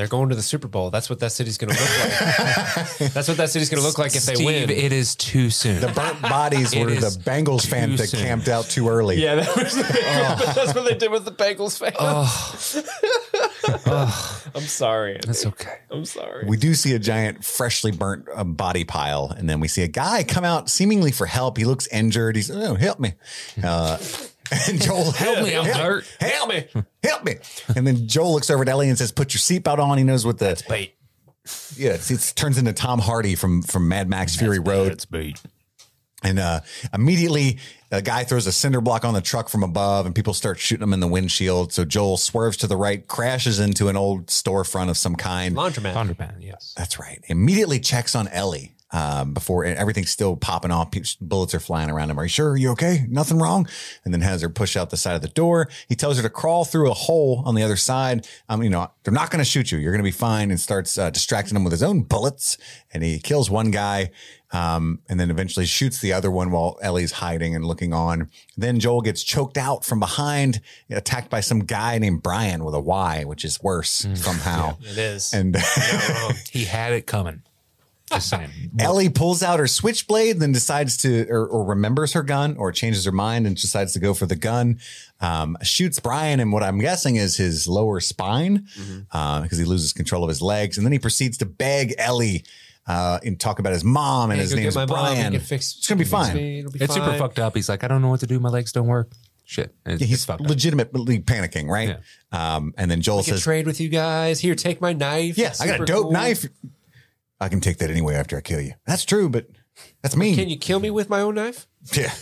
They're going to the Super Bowl. That's what that city's going to look like. That's what that city's going to look like if they win. It is too soon. The burnt bodies were the Bengals fans that camped out too early. Yeah, that's what they did with the Bengals fans. I'm sorry. That's okay. I'm sorry. We do see a giant freshly burnt body pile. And then we see a guy come out seemingly for help. He looks injured. He's, oh, help me. And Joel, help me, I'm hurt. Help me. Help me. And then Joel looks over at Ellie and says, put your seatbelt on. He knows what the bait. Yeah, it turns into Tom Hardy from Mad Max Fury Road. That's bait. And immediately a guy throws a cinder block on the truck from above and people start shooting him in the windshield. So Joel swerves to the right, crashes into an old storefront of some kind. Laundromat, yes. That's right. Immediately checks on Ellie before everything's still popping off. Bullets are flying around him. Are you sure? Are you okay? Nothing wrong? And then has her push out the side of the door. He tells her to crawl through a hole on the other side. They're not going to shoot you. You're going to be fine, and starts distracting him with his own bullets. And he kills one guy. And then eventually shoots the other one while Ellie's hiding and looking on. Then Joel gets choked out from behind, attacked by some guy named Brian with a Y, which is worse somehow. Yeah, it is. And he had it coming. Just saying. Ellie pulls out her switchblade, then decides to, or remembers her gun, or changes her mind and decides to go for the gun. Shoots Brian in what I'm guessing is his lower spine, because he loses control of his legs. And then he proceeds to beg Ellie and talk about his mom, and his name's Brian. It's gonna be fine. It's super fucked up. He's like, I don't know what to do. My legs don't work. Shit. He's legitimately panicking, right? Yeah. And then Joel says, "Trade with you guys. Here, take my knife. Yes, I got a dope knife. I can take that anyway after I kill you." That's true, but that's mean. Can you kill me with my own knife? Yeah.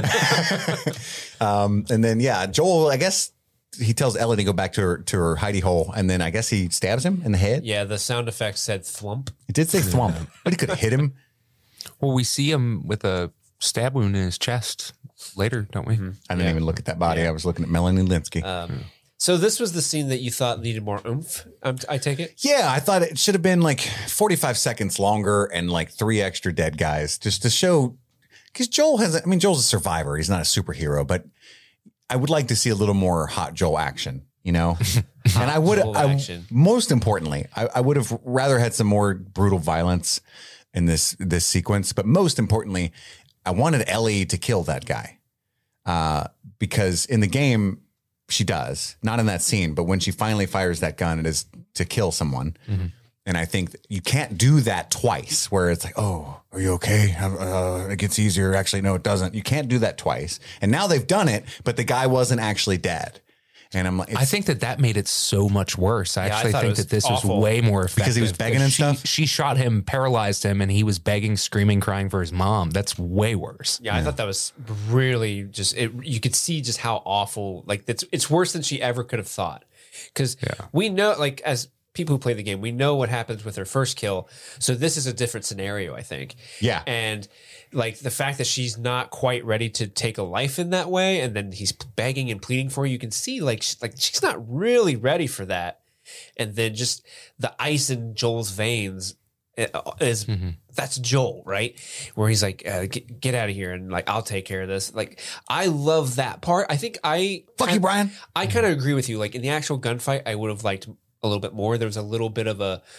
And then Joel, I guess he tells Ellie to go back to her hidey hole, and then I guess he stabs him in the head. Yeah, the sound effect said thwump. It did say thwump, but he could have hit him. Well, we see him with a stab wound in his chest later, don't we? I didn't even look at that body. I was looking at Melanie Linsky. So this was the scene that you thought needed more oomph, I take it? Yeah, I thought it should have been like 45 seconds longer and like 3 extra dead guys just to show, because Joel's a survivor. He's not a superhero, but I would like to see a little more hot Joel action, And I would, most importantly, I would have rather had some more brutal violence in this sequence. But most importantly, I wanted Ellie to kill that guy because in the game, she does, not in that scene, but when she finally fires that gun, it is to kill someone. Mm-hmm. And I think you can't do that twice where it's like, oh, are you okay? It gets easier. Actually, no, it doesn't. You can't do that twice. And now they've done it, but the guy wasn't actually dead. And I'm like, I think that made it so much worse. I actually think that this was way more effective because he was begging and stuff. She shot him, paralyzed him, and he was begging, screaming, crying for his mom. That's way worse. Yeah, I thought that was really just you could see just how awful. Like it's worse than she ever could have thought. Because we know, like as people who play the game, we know what happens with her first kill. So this is a different scenario, I think. Yeah, and like the fact that she's not quite ready to take a life in that way, and then he's begging and pleading for her, you can see like she's not really ready for that. And then just the ice in Joel's veins is that's Joel, right? Where he's like, get out of here, and like I'll take care of this. Like I love that part. I think fuck you, Brian. I kind of agree with you. Like in the actual gunfight, I would have liked a little bit more. There was a little bit of a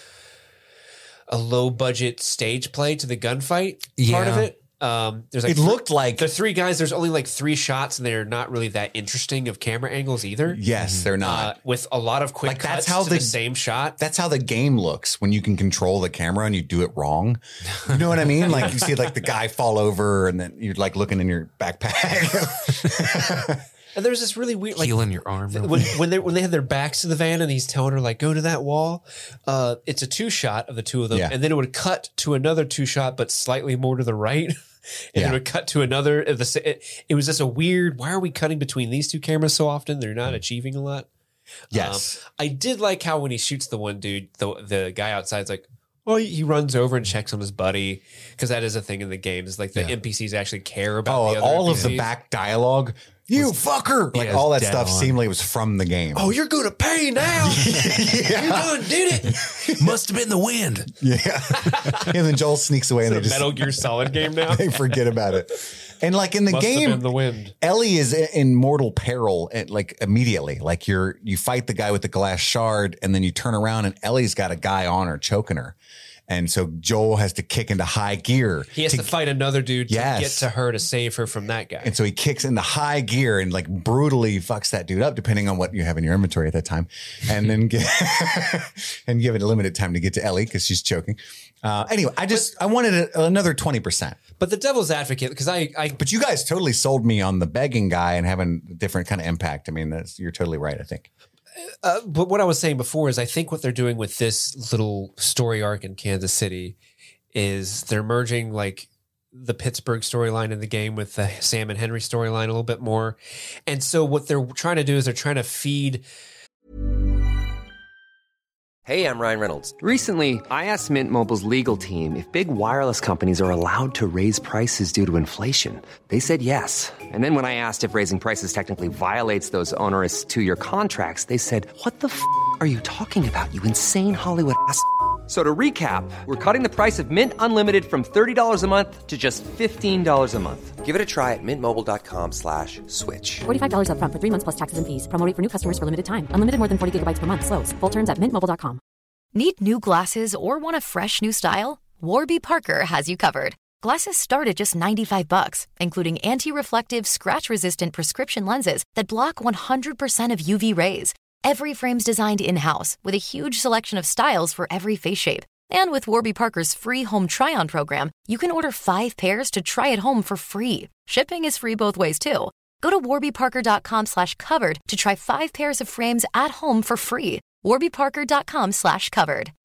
low budget stage play to the gunfight part of it. There's like it looked like the 3 guys. There's only like 3 shots, and they're not really that interesting of camera angles either. Yes, they're not. With a lot of quick cuts to the same shot. That's how the game looks when you can control the camera and you do it wrong. You know what I mean? Like you see like the guy fall over, and then you're like looking in your backpack. And there's this really weird, like healing your arm when they had their backs to the van, and he's telling her like, go to that wall. It's a 2 shot of the 2 of them, and then it would cut to another 2 shot, but slightly more to the right. And it would cut to another. It was just a weird. Why are we cutting between these 2 cameras so often? They're not achieving a lot. Yes, I did like how when he shoots the one dude, the guy outside's like, well, he runs over and checks on his buddy, because that is a thing in the game. Is like the NPCs actually care about the other all NPCs. Of the back dialogue. You fucker! Like all that stuff seemed like it was from the game. Oh, you're going to pay now. You done did it. Must have been the wind. Yeah. And then Joel sneaks away, and they just Metal Gear Solid game now. They forget about it. And like in the Must have game, been the wind. Ellie is in mortal peril like immediately. Like you fight the guy with the glass shard and then you turn around and Ellie's got a guy on her choking her. And so Joel has to kick into high gear. He has to fight another dude to Yes. get to her to save her from that guy. And so he kicks into high gear and like brutally fucks that dude up, depending on what you have in your inventory at that time. And then and give it a limited time to get to Ellie because she's choking. Anyway, I wanted another 20%. But the devil's advocate, because But you guys totally sold me on the begging guy and having a different kind of impact. I mean, you're totally right, I think. But what I was saying before is I think what they're doing with this little story arc in Kansas City is they're merging like the Pittsburgh storyline in the game with the Sam and Henry storyline a little bit more. And so what they're trying to do is they're trying to feed. Hey, I'm Ryan Reynolds. Recently, I asked Mint Mobile's legal team if big wireless companies are allowed to raise prices due to inflation. They said yes. And then when I asked if raising prices technically violates those onerous 2-year contracts, they said, "What the f*** are you talking about, you insane Hollywood ass?" So to recap, we're cutting the price of Mint Unlimited from $30 a month to just $15 a month. Give it a try at mintmobile.com/switch. $45 up front for 3 months plus taxes and fees. Promo rate for new customers for limited time. Unlimited more than 40 gigabytes per month. Slows full terms at mintmobile.com. Need new glasses or want a fresh new style? Warby Parker has you covered. Glasses start at just $95, including anti-reflective, scratch-resistant prescription lenses that block 100% of UV rays. Every frame's designed in-house with a huge selection of styles for every face shape. And with Warby Parker's free home try-on program, you can order 5 pairs to try at home for free. Shipping is free both ways, too. Go to warbyparker.com/covered to try 5 pairs of frames at home for free. warbyparker.com/covered.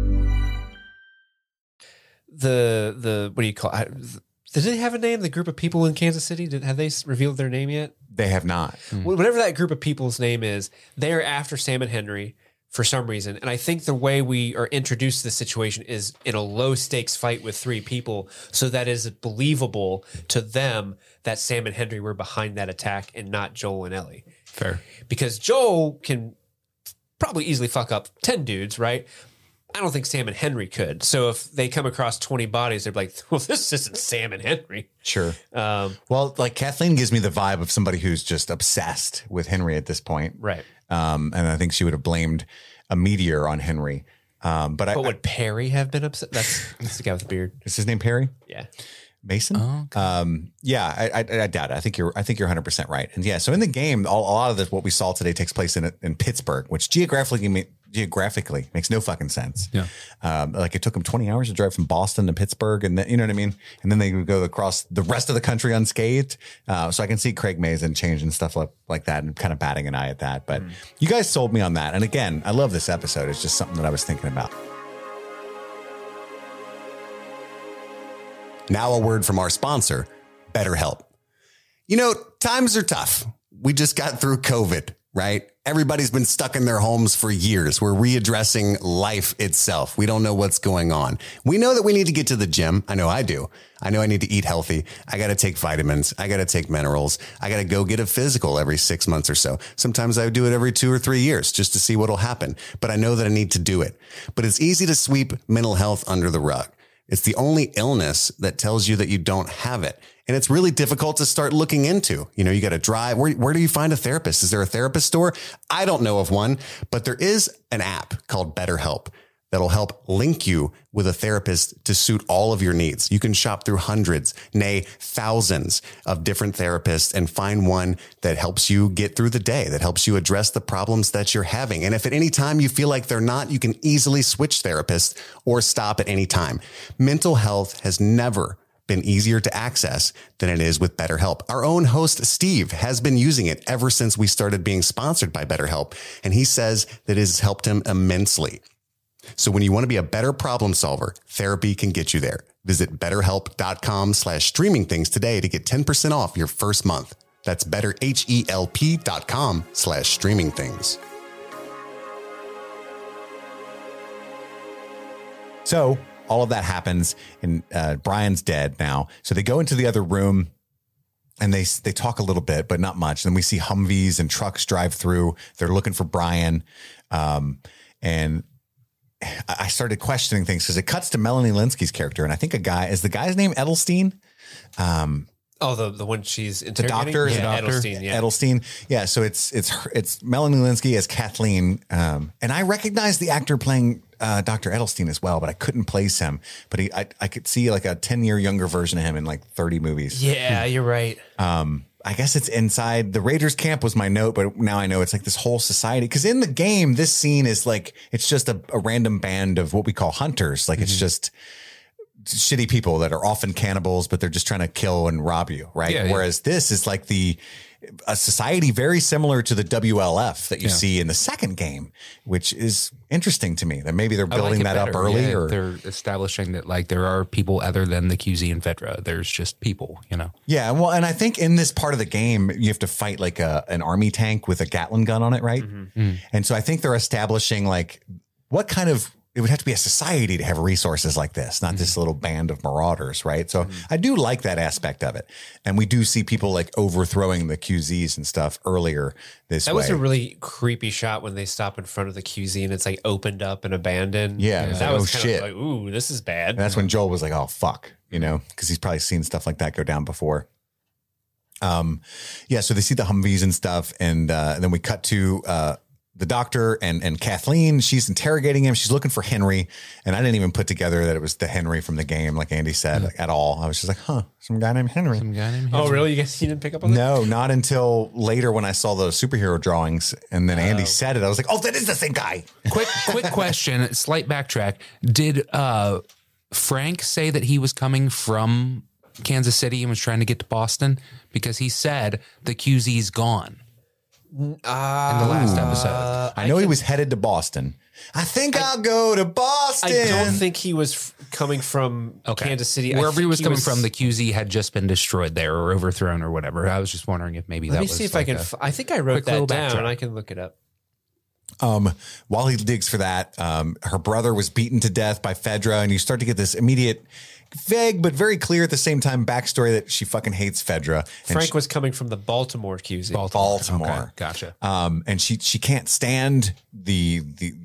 The what do you call it? Did they have a name? The group of people in Kansas City? Have they revealed their name yet? They have not. Whatever that group of people's name is, they're after Sam and Henry for some reason. And I think the way we are introduced to the situation is in a low stakes fight with 3 people. So that is believable to them that Sam and Henry were behind that attack and not Joel and Ellie. Fair. Because Joel can probably easily fuck up 10 dudes, right? I don't think Sam and Henry could. So if they come across 20 bodies, they're like, well, this isn't Sam and Henry. Sure. Well, like Kathleen gives me the vibe of somebody who's just obsessed with Henry at this point. Right. And I think she would have blamed a meteor on Henry. But would Perry have been upset? That's the guy with the beard. Is his name Perry? Yeah. Mason? Oh, okay. Yeah, I doubt it. I think you're 100% right. And yeah, so in the game, a lot of this, what we saw today takes place in Pittsburgh, which geographically makes no fucking sense. Yeah. Like it took them 20 hours to drive from Boston to Pittsburgh, and then, you know what I mean? And then they would go across the rest of the country unscathed. So I can see Craig Mazin changing stuff like that and kind of batting an eye at that. But you guys sold me on that. And again, I love this episode. It's just something that I was thinking about. Now a word from our sponsor, BetterHelp. You know, times are tough. We just got through COVID, right? Everybody's been stuck in their homes for years. We're readdressing life itself. We don't know what's going on. We know that we need to get to the gym. I know I do. I know I need to eat healthy. I got to take vitamins. I got to take minerals. I got to go get a physical every 6 months or so. Sometimes I do it every 2 or 3 years just to see what'll happen. But I know that I need to do it. But it's easy to sweep mental health under the rug. It's the only illness that tells you that you don't have it. And it's really difficult to start looking into. You know, you got to drive. Where do you find a therapist? Is there a therapist store? I don't know of one, but there is an app called BetterHelp that'll help link you with a therapist to suit all of your needs. You can shop through hundreds, nay, thousands of different therapists and find one that helps you get through the day, that helps you address the problems that you're having. And if at any time you feel like they're not, you can easily switch therapists or stop at any time. Mental health has never been easier to access than it is with BetterHelp. Our own host, Steve, has been using it ever since we started being sponsored by BetterHelp. And he says that it has helped him immensely. So when you want to be a better problem solver, therapy can get you there. Visit betterhelp.com/streamingthings today to get 10% off your first month. That's betterhelp.com/streamingthings. So all of that happens and Brian's dead now. So they go into the other room and they talk a little bit, but not much. Then we see Humvees and trucks drive through. They're looking for Brian. And I started questioning things because it cuts to Melanie Linsky's character. And I think the guy's name Edelstein. Oh, the one she's The interrogating? doctor, Edelstein. Yeah. Edelstein. Yeah. So it's Melanie Linsky as Kathleen. And I recognize the actor playing Dr. Edelstein as well, but I couldn't place him. But I could see like a 10-year younger version of him in like 30 movies. Yeah, you're right. I guess it's inside the Raiders camp was my note, but now I know it's like this whole society. Because in the game, this scene is like, it's just a random band of what we call hunters. Like it's just shitty people that are often cannibals, but they're just trying to kill and rob you, right? Yeah, Whereas this is like a society very similar to the WLF that you see in the second game, which is interesting to me that maybe they're building that up early. Yeah, or they're establishing that like there are people other than the QZ and Fedra. There's just people, you know? Yeah. Well, and I think in this part of the game, you have to fight like an army tank with a Gatling gun on it, right? And so I think they're establishing like what kind of, it would have to be a society to have resources like this, not this little band of marauders, right? So I do like that aspect of it. And we do see people like overthrowing the QZs and stuff earlier this way. That was a really creepy shot when they stop in front of the QZ and it's like opened up and abandoned. Yeah. That Like, was oh, kind shit. of like, ooh, this is bad. And that's when Joel was like, oh, fuck, you know, because he's probably seen stuff like that go down before. Yeah, so they see the Humvees and stuff. And then we cut to the doctor and Kathleen. She's interrogating him. She's looking for Henry. And I didn't even put together that it was the Henry from the game, like Andy said, like, at all. I was just like, huh, some guy named Henry. Oh, really? You didn't pick up on that? No, not until later when I saw the superhero drawings and then Andy said it. I was like, oh, that is the same guy. Quick question, slight backtrack. Did Frank say that he was coming from Kansas City and was trying to get to Boston? Because he said the QZ's gone in the last episode. I know he was headed to Boston. I think I'll go to Boston. I don't think he was coming from Kansas City. Wherever he was coming from, the QZ had just been destroyed there or overthrown or whatever. I was just wondering if maybe Let that me was see if like I can. I think I wrote quick little that down. backtrack. I can look it up. While he digs for that, her brother was beaten to death by Fedra, and you start to get this immediate, vague but very clear at the same time backstory that she fucking hates Fedra. And Frank was coming from the Baltimore QZ. Baltimore. Okay, gotcha. And she can't stand the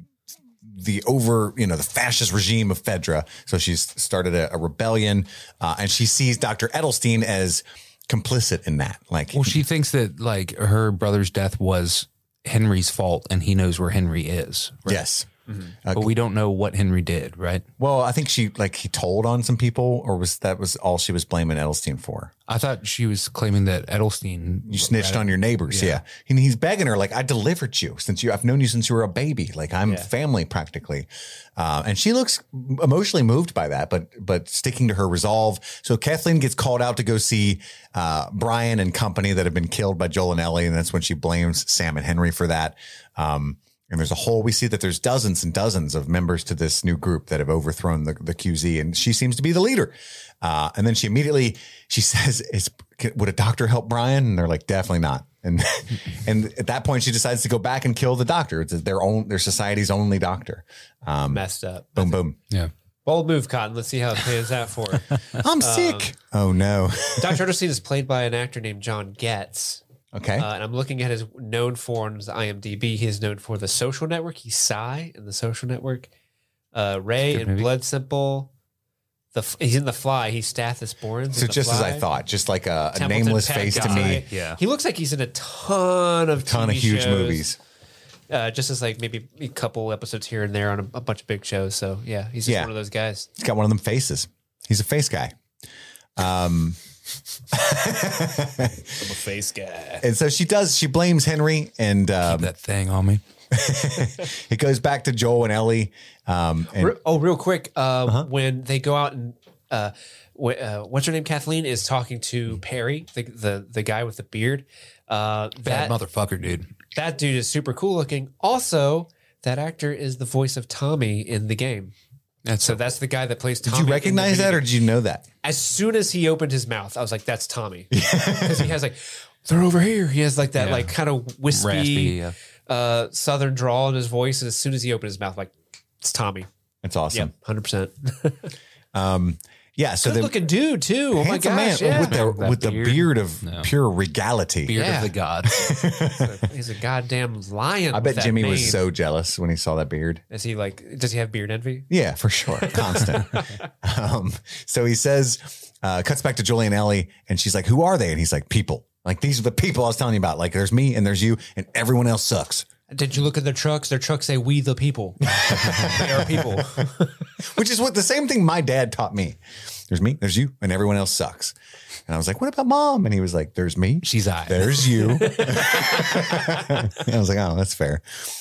the fascist regime of Fedra. So she's started a rebellion, and she sees Dr. Edelstein as complicit in that. Like, Well, she thinks that like her brother's death was Henry's fault and he knows where Henry is. Right? yes. But we don't know what Henry did, right? Well, I think he told on some people, or was all she was blaming Edelstein for? I thought she was claiming that Edelstein... You snitched on your neighbors. Yeah. And he's begging her, like, I delivered you I've known you since you were a baby. Like, I'm family practically. And she looks emotionally moved by that, but sticking to her resolve. So Kathleen gets called out to go see Brian and company that have been killed by Joel and Ellie. And that's when she blames Sam and Henry for that. And we see that there's dozens and dozens of members to this new group that have overthrown the QZ, and she seems to be the leader. And then she says, would a doctor help Brian? And they're like, definitely not. And at that point, she decides to go back and kill the doctor. It's their society's only doctor. Messed up. Boom, boom. Yeah. Bold move, Cotton. Let's see how it pans out for her. I'm sick. Oh, no. Dr. Edelstein is played by an actor named John Getz. Okay. And I'm looking at his known for on the IMDb. He is known for The Social Network. He's Cy in The Social Network. Ray in Blood Simple. He's in The Fly. He's Stathis Borans. So just as I thought, just like a Templeton nameless Pat face to guy. me. Yeah. He looks like he's in a ton of Huge shows. movies. Just as like maybe a couple episodes here and there on a bunch of big shows. So yeah, he's just one of those guys. He's got one of them faces. He's a face guy. I'm a face guy. And so she blames Henry, and Keep that thing on me. it goes back to Joel and Ellie. Real quick, when they go out and what's her name? Kathleen is talking to Perry, the guy with the beard. Bad motherfucker, dude. That dude is super cool looking. Also, that actor is the voice of Tommy in the game. So that's the guy that plays Tommy. Did you recognize that, or did you know that? As soon as he opened his mouth, I was like, "That's Tommy," because he has like, "They're over here." He has like that, like kind of wispy, Raspy, southern drawl in his voice, and as soon as he opened his mouth, like, it's Tommy. It's awesome. Yeah, 100%. Yeah, so good looking dude too. Oh my handsome gosh, man yeah. with the beard of pure regality. Beard of the gods. He's a goddamn lion. I with bet that Jimmy mane. was so jealous when he saw that beard. Is he like? Does he have beard envy? Yeah, for sure. Constant. So he says, cuts back to Jolie and Ellie, and she's like, who are they? And he's like, people. Like, these are the people I was telling you about. Like, there's me and there's you, and everyone else sucks. Did you look at their trucks? Their trucks say, we the people. They are people. Which is what the same thing my dad taught me. There's me, there's you, and everyone else sucks. And I was like, what about mom? And he was like, there's me. She's I. There's you. And I was like, oh, that's fair.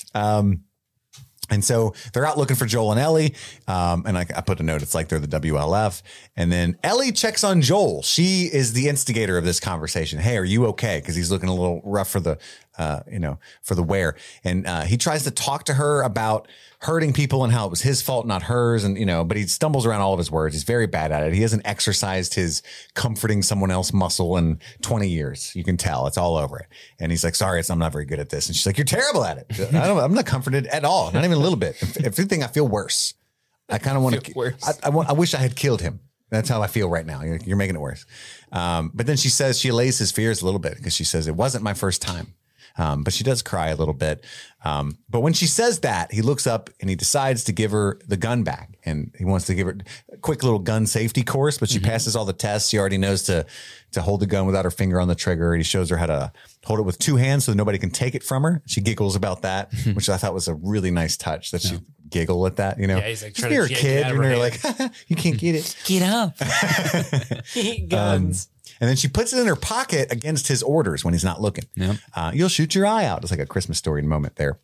And so they're out looking for Joel and Ellie. And I put a note, it's like they're the WLF. And then Ellie checks on Joel. She is the instigator of this conversation. Hey, are you okay? Because he's looking a little rough for the, for the wear. And he tries to talk to her about hurting people and how it was his fault, not hers. And, but he stumbles around all of his words. He's very bad at it. He hasn't exercised his comforting someone else muscle in 20 years. You can tell it's all over it. And he's like, sorry, I'm not very good at this. And she's like, you're terrible at it. I'm not comforted at all. Not even a little bit. If anything, I feel worse. I kind of want to, I wish I had killed him. That's how I feel right now. You're making it worse. But then she says she allays his fears a little bit because she says it wasn't my first time. But she does cry a little bit. But when she says that, he looks up and he decides to give her the gun back. And he wants to give her a quick little gun safety course, but she passes all the tests. She already knows to hold the gun without her finger on the trigger. He shows her how to hold it with two hands so that nobody can take it from her. She giggles about that, which I thought was a really nice touch that she giggle at that, Yeah, he's like, you're a kid and you're like, you can't get it. Get up. Guns. And then she puts it in her pocket against his orders when he's not looking. Yep. You'll shoot your eye out. It's like a Christmas Story moment there.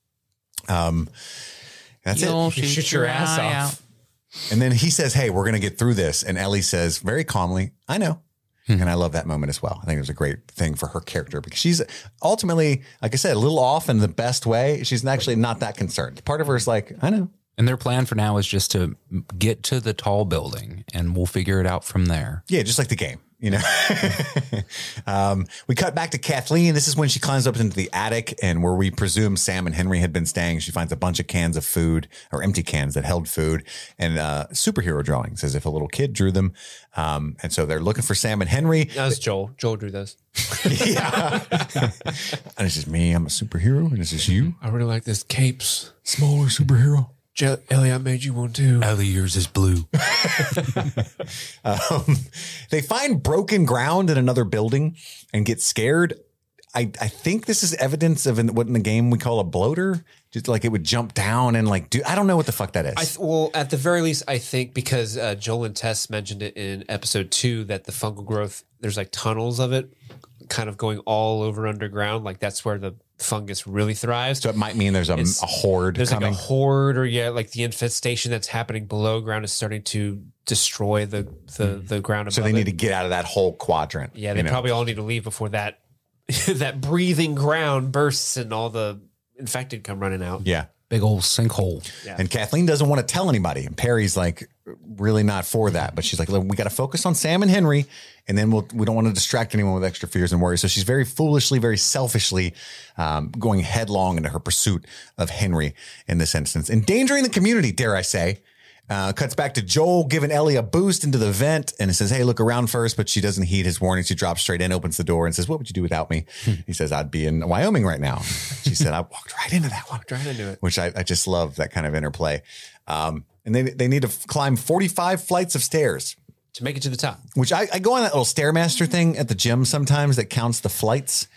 That's You'll it. Shoot your ass eye off. And then he says, hey, we're going to get through this. And Ellie says very calmly, I know. And I love that moment as well. I think it was a great thing for her character because she's ultimately, like I said, a little off in the best way. She's actually not that concerned. Part of her is like, I know. And their plan for now is just to get to the tall building and we'll figure it out from there. Yeah, just like the game. We cut back to Kathleen. This is when she climbs up into the attic and where we presume Sam and Henry had been staying. She finds a bunch of cans of food or empty cans that held food and superhero drawings as if a little kid drew them. And so they're looking for Sam and Henry. That was Joel. Joel drew those. Yeah. And it's just me. I'm a superhero. And it's just you. I really like this capes. Smaller superhero. Ellie, I made you one too. Ellie, yours is blue. They find broken ground in another building and get scared. I think this is evidence of what in the game we call a bloater. Just like it would jump down and like I don't know what the fuck that is. Well, at the very least, I think because Joel and Tess mentioned it in episode 2 that the fungal growth, there's like tunnels of it kind of going all over underground. Like that's where the fungus really thrives. So it might mean there's a horde. There's coming. like a horde, or like the infestation that's happening below ground is starting to destroy the ground above. So they need to get out of that whole quadrant. Yeah, they probably all need to leave before that that breathing ground bursts and all the infected come running out. Yeah. Big old sinkhole. Yeah. And Kathleen doesn't want to tell anybody. And Perry's like really not for that. But she's like, look, we got to focus on Sam and Henry. And then we don't want to distract anyone with extra fears and worries. So she's very foolishly, very selfishly going headlong into her pursuit of Henry in this instance. Endangering the community, dare I say. Cuts back to Joel giving Ellie a boost into the vent. And it says, hey, look around first. But she doesn't heed his warning. She drops straight in, opens the door and says, what would you do without me? He says, I'd be in Wyoming right now. She said, I walked right into that one. Walked right into it. Which I just love that kind of interplay. And they need to climb 45 flights of stairs to make it to the top. Which I go on that little Stairmaster thing at the gym sometimes that counts the flights.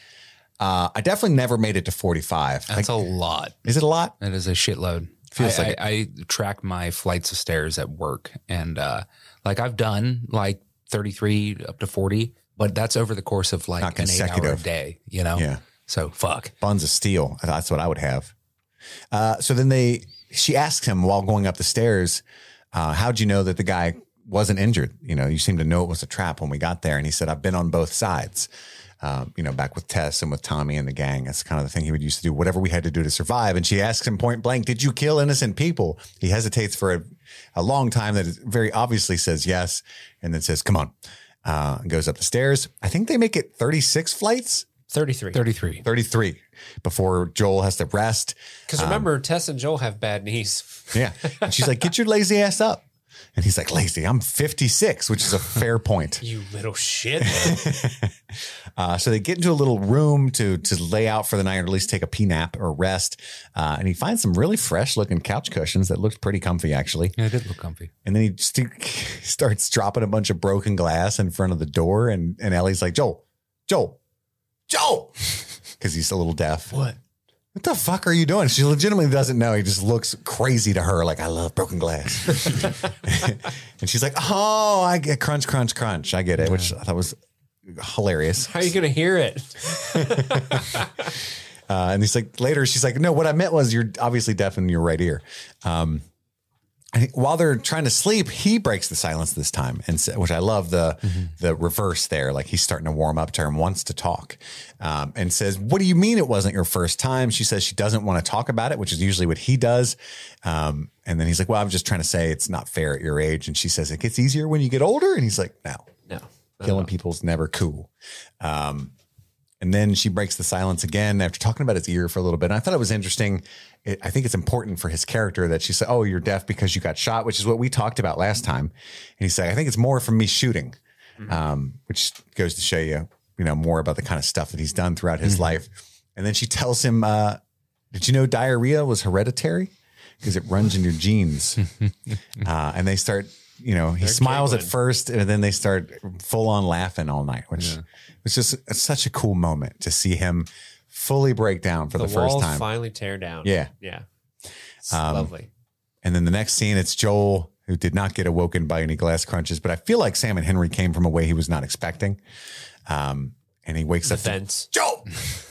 I definitely never made it to 45. That's a lot. Is it a lot? It is a shitload. Feels like I track my flights of stairs at work, and like I've done like 33 up to 40, but that's over the course of like an 8-hour day, Yeah. So fuck. Buns of steel. That's what I would have. So then she asks him while going up the stairs, how'd you know that the guy wasn't injured? You seem to know it was a trap when we got there. And he said, I've been on both sides. Back with Tess and with Tommy and the gang. That's kind of the thing he would used to do, whatever we had to do to survive. And she asks him point blank, did you kill innocent people? He hesitates for a long time that very obviously says yes. And then says, come on, and goes up the stairs. I think they make it 36 flights. 33 before Joel has to rest. Because remember, Tess and Joel have bad knees. Yeah. And she's like, get your lazy ass up. And he's like, Lacey, I'm 56, which is a fair point. You little shit. So they get into a little room to lay out for the night, or at least take a pee nap or rest. And he finds some really fresh looking couch cushions that looked pretty comfy, actually. Yeah, it did look comfy. And then he starts dropping a bunch of broken glass in front of the door. And Ellie's like, Joel. Because he's a little deaf. What the fuck are you doing? She legitimately doesn't know. He just looks crazy to her. Like, I love broken glass. And she's like, oh, I get crunch. I get it, which I thought was hilarious. How are you going to hear it? And he's like, later, she's like, no, what I meant was you're obviously deaf in your right ear. And while they're trying to sleep, he breaks the silence this time, and which I love the reverse there. Like, he's starting to warm up to her and wants to talk, and says, "What do you mean it wasn't your first time?" She says she doesn't want to talk about it, which is usually what he does. And then he's like, "Well, I'm just trying to say it's not fair at your age." And she says, "It gets easier when you get older." And he's like, "No, killing people's never cool." And then she breaks the silence again after talking about his ear for a little bit. And I thought it was interesting. I think it's important for his character that she said, "Oh, you're deaf because you got shot," which is what we talked about last time. And he said, "I think it's more from me shooting," which goes to show you, more about the kind of stuff that he's done throughout his life. And then she tells him, "Did you know diarrhea was hereditary? Because it runs in your genes." And they start, he smiles at first, and then they start full on laughing all night, which was just such a cool moment to see him fully break down for the first time. Finally tear down. Yeah. It's lovely. And then the next scene, it's Joel, who did not get awoken by any glass crunches, but I feel like Sam and Henry came from a way he was not expecting. And he wakes up. Joel!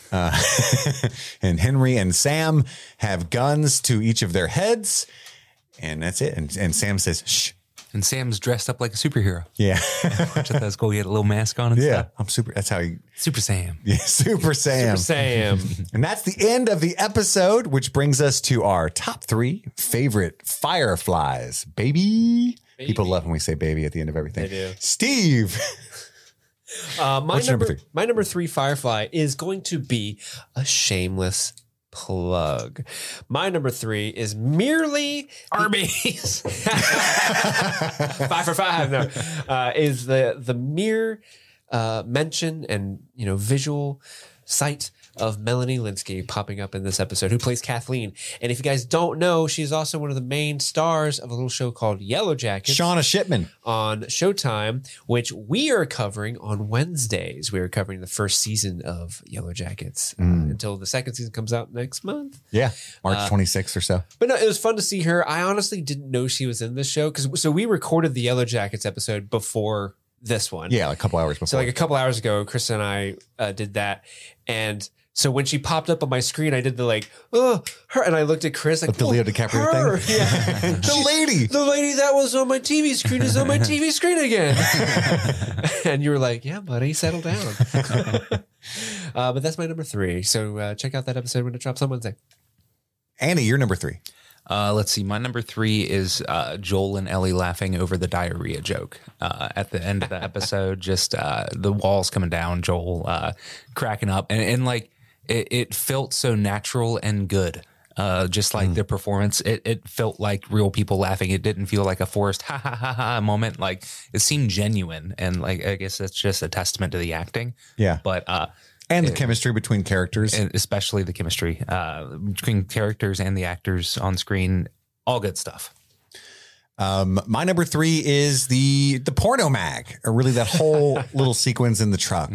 And Henry and Sam have guns to each of their heads, and that's it. And Sam says, "Shh." And Sam's dressed up like a superhero. Yeah. Which I thought was cool. He had a little mask on and stuff. I'm super. That's how he. Super Sam. Yeah, Super Sam. And that's the end of the episode, which brings us to our top 3 favorite Fireflies. Baby. People love when we say baby at the end of everything. They do. Steve. My number 3 Firefly is going to be a shameless plug. My number 3 is merely Arby's. 5 for 5. No, is the mere mention and visual sight of Melanie Lynskey popping up in this episode, who plays Kathleen. And if you guys don't know, she's also one of the main stars of a little show called Yellow Jackets. Shauna Shipman. On Showtime, which we are covering on Wednesdays. We are covering the first season of Yellow Jackets until the second season comes out next month. Yeah, March 26th or so. But no, it was fun to see her. I honestly didn't know she was in this show. So we recorded the Yellow Jackets episode before this one. Yeah, like a couple hours before. So like a couple hours ago, Chris and I did that. And so when she popped up on my screen, I did the her, and I looked at Chris like, the Leo DiCaprio thing? Yeah. The lady that was on my TV screen is on my TV screen again. And you were like, yeah, buddy, settle down. But that's my number 3. So check out that episode when it drops on Wednesday. Annie, you're number 3. Let's see. My number 3 is Joel and Ellie laughing over the diarrhea joke at the end of the episode. Just the walls coming down, Joel cracking up, and like it felt so natural and good. Just like the performance, it felt like real people laughing. It didn't feel like a forced ha ha ha ha moment. Like it seemed genuine, and like I guess that's just a testament to the acting. Yeah, but. And the chemistry between characters. And especially the chemistry between characters and the actors on screen. All good stuff. My number 3 is the porno mag, or really that whole little sequence in the truck.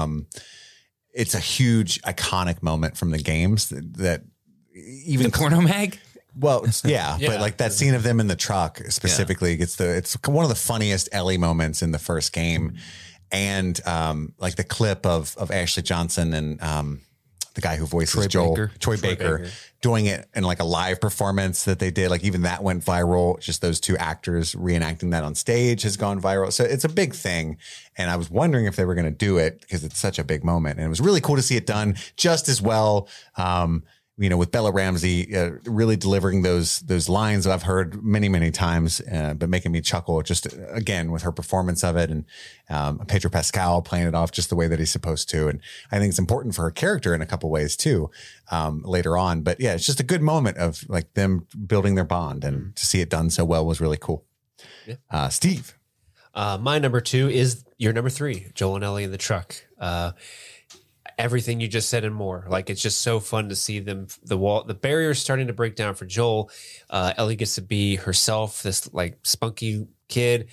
It's a huge, iconic moment from the games that even... The porno mag? Well, yeah, but like that scene of them in the truck specifically, it's one of the funniest Ellie moments in the first game. And like the clip of Ashley Johnson and the guy who voices Joel, Troy Baker, doing it in like a live performance that they did. Like even that went viral. Just those 2 actors reenacting that on stage has gone viral. So it's a big thing. And I was wondering if they were going to do it because it's such a big moment. And it was really cool to see it done just as well. With Bella Ramsey really delivering those lines that I've heard many, many times, but making me chuckle just again with her performance of it, and Pedro Pascal playing it off just the way that he's supposed to. And I think it's important for her character in a couple ways too, later on. But yeah, it's just a good moment of like them building their bond, and to see it done so well was really cool. Steve. My number 2 is your number 3, Joel and Ellie in the truck. Everything you just said and more. Like, it's just so fun to see them. The barrier is starting to break down for Joel. Ellie gets to be herself, this like spunky kid.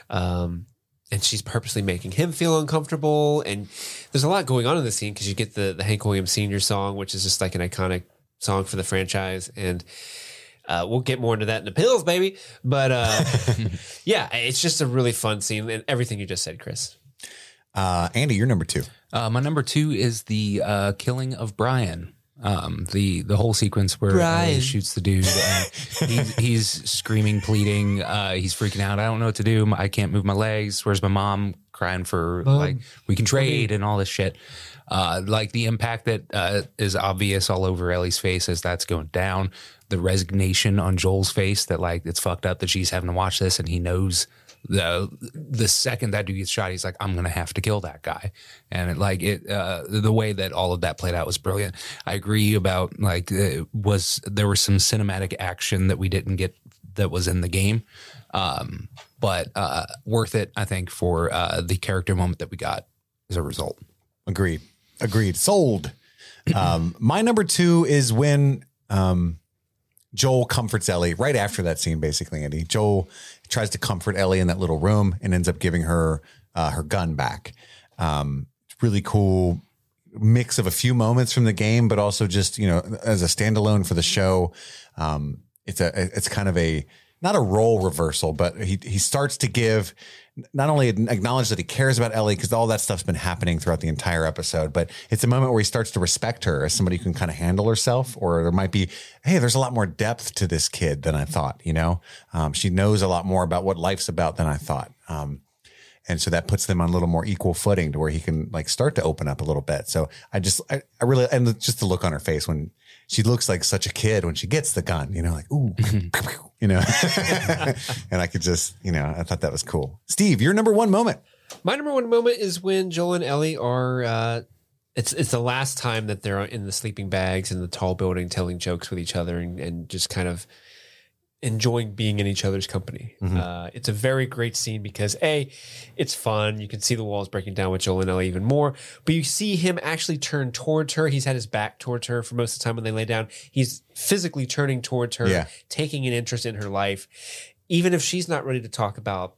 And she's purposely making him feel uncomfortable. And there's a lot going on in the scene because you get the Hank Williams Sr. song, which is just like an iconic song for the franchise. And we'll get more into that in the pills, baby. But yeah, it's just a really fun scene. And everything you just said, Chris. Andy, you're number 2. My number 2 is the killing of Brian. The whole sequence where Ellie shoots the dude and he's screaming, pleading, he's freaking out. I don't know what to do. I can't move my legs. Where's my mom? Crying for like we can trade and all this shit. Like the impact that is obvious all over Ellie's face as that's going down. The resignation on Joel's face that like it's fucked up that she's having to watch this and he knows the second that dude gets shot, he's like, I'm going to have to kill that guy. And the way that all of that played out was brilliant. I agree about like, there was some cinematic action that we didn't get that was in the game. But worth it, I think, for the character moment that we got as a result. Agreed. Sold. My number 2 is when, Joel comforts Ellie right after that scene, basically, Andy. Joel tries to comfort Ellie in that little room and ends up giving her her gun back. It's really cool mix of a few moments from the game, but also just, as a standalone for the show. It's kind of not a role reversal, but he starts to give, not only acknowledge that he cares about Ellie because all that stuff's been happening throughout the entire episode, but it's a moment where he starts to respect her as somebody who can kind of handle herself, or there might be, hey, there's a lot more depth to this kid than I thought, she knows a lot more about what life's about than I thought. And so that puts them on a little more equal footing to where he can like start to open up a little bit. So I really, and just the look on her face when she looks like such a kid when she gets the gun, like, ooh, and I could just, I thought that was cool. Steve, your number 1 moment. My number 1 moment is when Joel and Ellie are, it's the last time that they're in the sleeping bags in the tall building, telling jokes with each other and just kind of enjoying being in each other's company. Mm-hmm. It's a very great scene because it's fun. You can see the walls breaking down with Joel and Ellie even more, but you see him actually turn towards her. He's had his back towards her for most of the time when they lay down. He's physically turning towards her, taking an interest in her life, even if she's not ready to talk about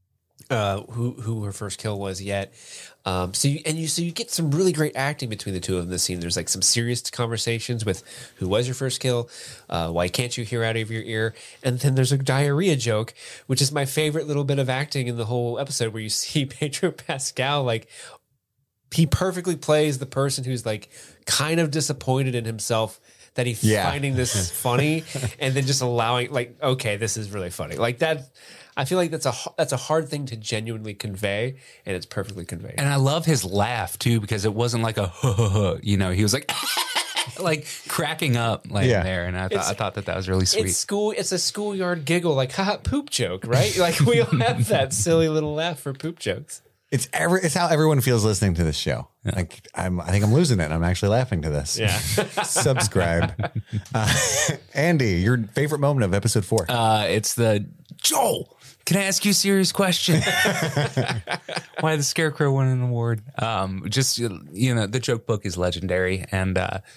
who her first kill was yet. So you get some really great acting between the two of them in this scene. There's like some serious conversations with who was your first kill, why can't you hear out of your ear, and then there's a diarrhea joke, which is my favorite little bit of acting in the whole episode, where you see Pedro Pascal like he perfectly plays the person who's like kind of disappointed in himself that he's finding this funny, and then just allowing like, okay, this is really funny, like that. I feel like that's a hard thing to genuinely convey, and it's perfectly conveyed. And I love his laugh too, because it wasn't like a he was like like cracking up there, and I thought that was really sweet. It's a schoolyard giggle, like haha, poop joke, right? Like we all have that silly little laugh for poop jokes. It's how everyone feels listening to this show. Yeah. Like I think I'm losing it. I'm actually laughing to this. Yeah. Subscribe. Andy, your favorite moment of episode 4? It's the Joel. Can I ask you a serious question? Why the Scarecrow won an award? The joke book is legendary, and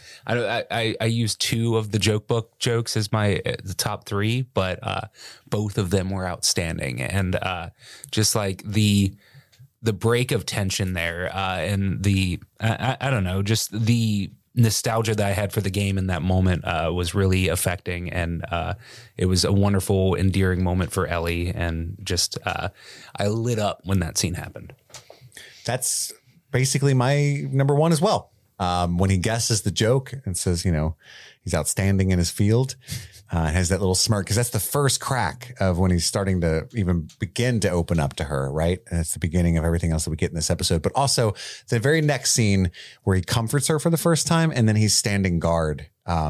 I use 2 of the joke book jokes as the top 3, but both of them were outstanding, and just like the break of tension there, and I don't know, just the nostalgia that I had for the game in that moment was really affecting, and it was a wonderful, endearing moment for Ellie, and just I lit up when that scene happened. That's basically my number 1 as well. When he guesses the joke and says, he's outstanding in his field, has that little smirk, because that's the first crack of when he's starting to even begin to open up to her, right? And it's the beginning of everything else that we get in this episode. But also the very next scene where he comforts her for the first time, and then he's standing guard.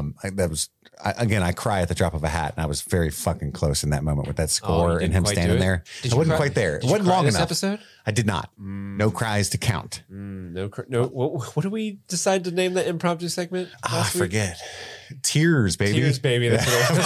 I cry at the drop of a hat, and I was very fucking close in that moment with that score and him standing there. I wasn't quite there. It wasn't long enough. Episode? I did not. No cries to count. No. What do we decide to name that impromptu segment? I forget. Tears, baby. Tears, baby. That's what it was. Of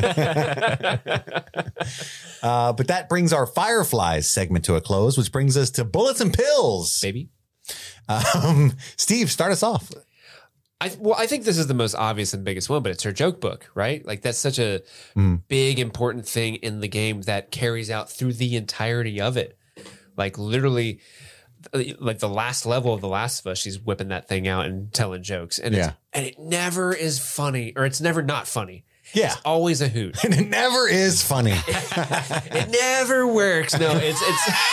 course. But that brings our Fireflies segment to a close, which brings us to Bullets and Pills. Baby. Steve, start us off. I think this is the most obvious and biggest one, but it's her joke book, right? Like that's such a big, important thing in the game that carries out through the entirety of it. Like literally, like the last level of The Last of Us, she's whipping that thing out and telling jokes, and it never is funny, or it's never not funny. Yeah, it's always a hoot, and it never is funny. It never works. No, it's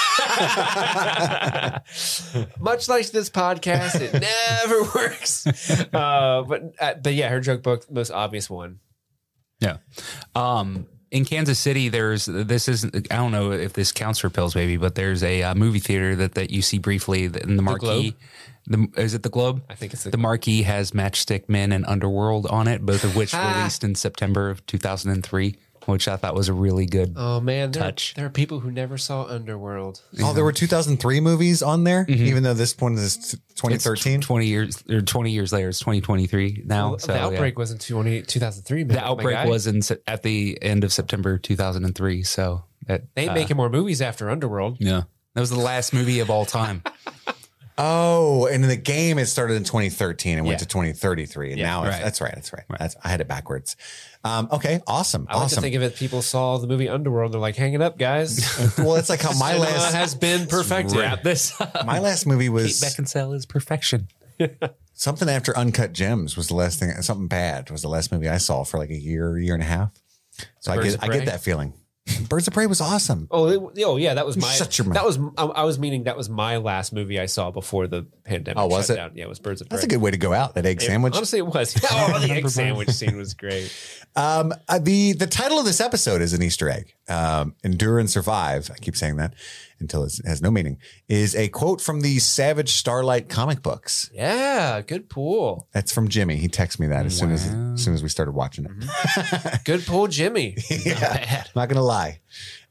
much like this podcast. It never works. But yeah, her joke book, most obvious one. Yeah. In Kansas City, I don't know if this counts for Pills, baby, but there's a movie theater that you see briefly in the marquee. Is it the Globe? I think it's the marquee has Matchstick Men and Underworld on it, both of which released in September of 2003, which I thought was a really good touch. There are people who never saw Underworld. Oh, there were 2003 movies on there, even though this one is 2013. 20 years later, it's 2023 now. Well, the Outbreak was in 2003. Man. The Outbreak was at the end of September 2003. So they ain't making more movies after Underworld. Yeah, that was the last movie of all time. Oh, and in the game, it started in 2013 and went to 2033. And now that's right. I had it backwards. Okay, awesome. I like to think of it, people saw the movie Underworld. They're like, hang it up, guys. Well, it's like how my last has been perfected. Wrap this up. My last movie was Kate Beckinsale is perfection. Something after Uncut Gems was the last thing. Something Bad was the last movie I saw for like a year and a half. So I get that feeling. Birds of Prey was awesome. Oh yeah, that was my. Shut your mouth. That was I was meaning that was my last movie I saw before the pandemic. Oh, was shut it? Down. Yeah, it was Birds of Prey. That's a good way to go out. That egg sandwich. Honestly, it was. Oh, the egg sandwich scene was great. The title of this episode is an Easter egg. Endure and Survive. I keep saying that until it has no meaning. Is a quote from the Savage Starlight comic books. Yeah, good pull. That's from Jimmy. He texted me that as soon as we started watching it. Good pull, Jimmy. Yeah, not gonna lie.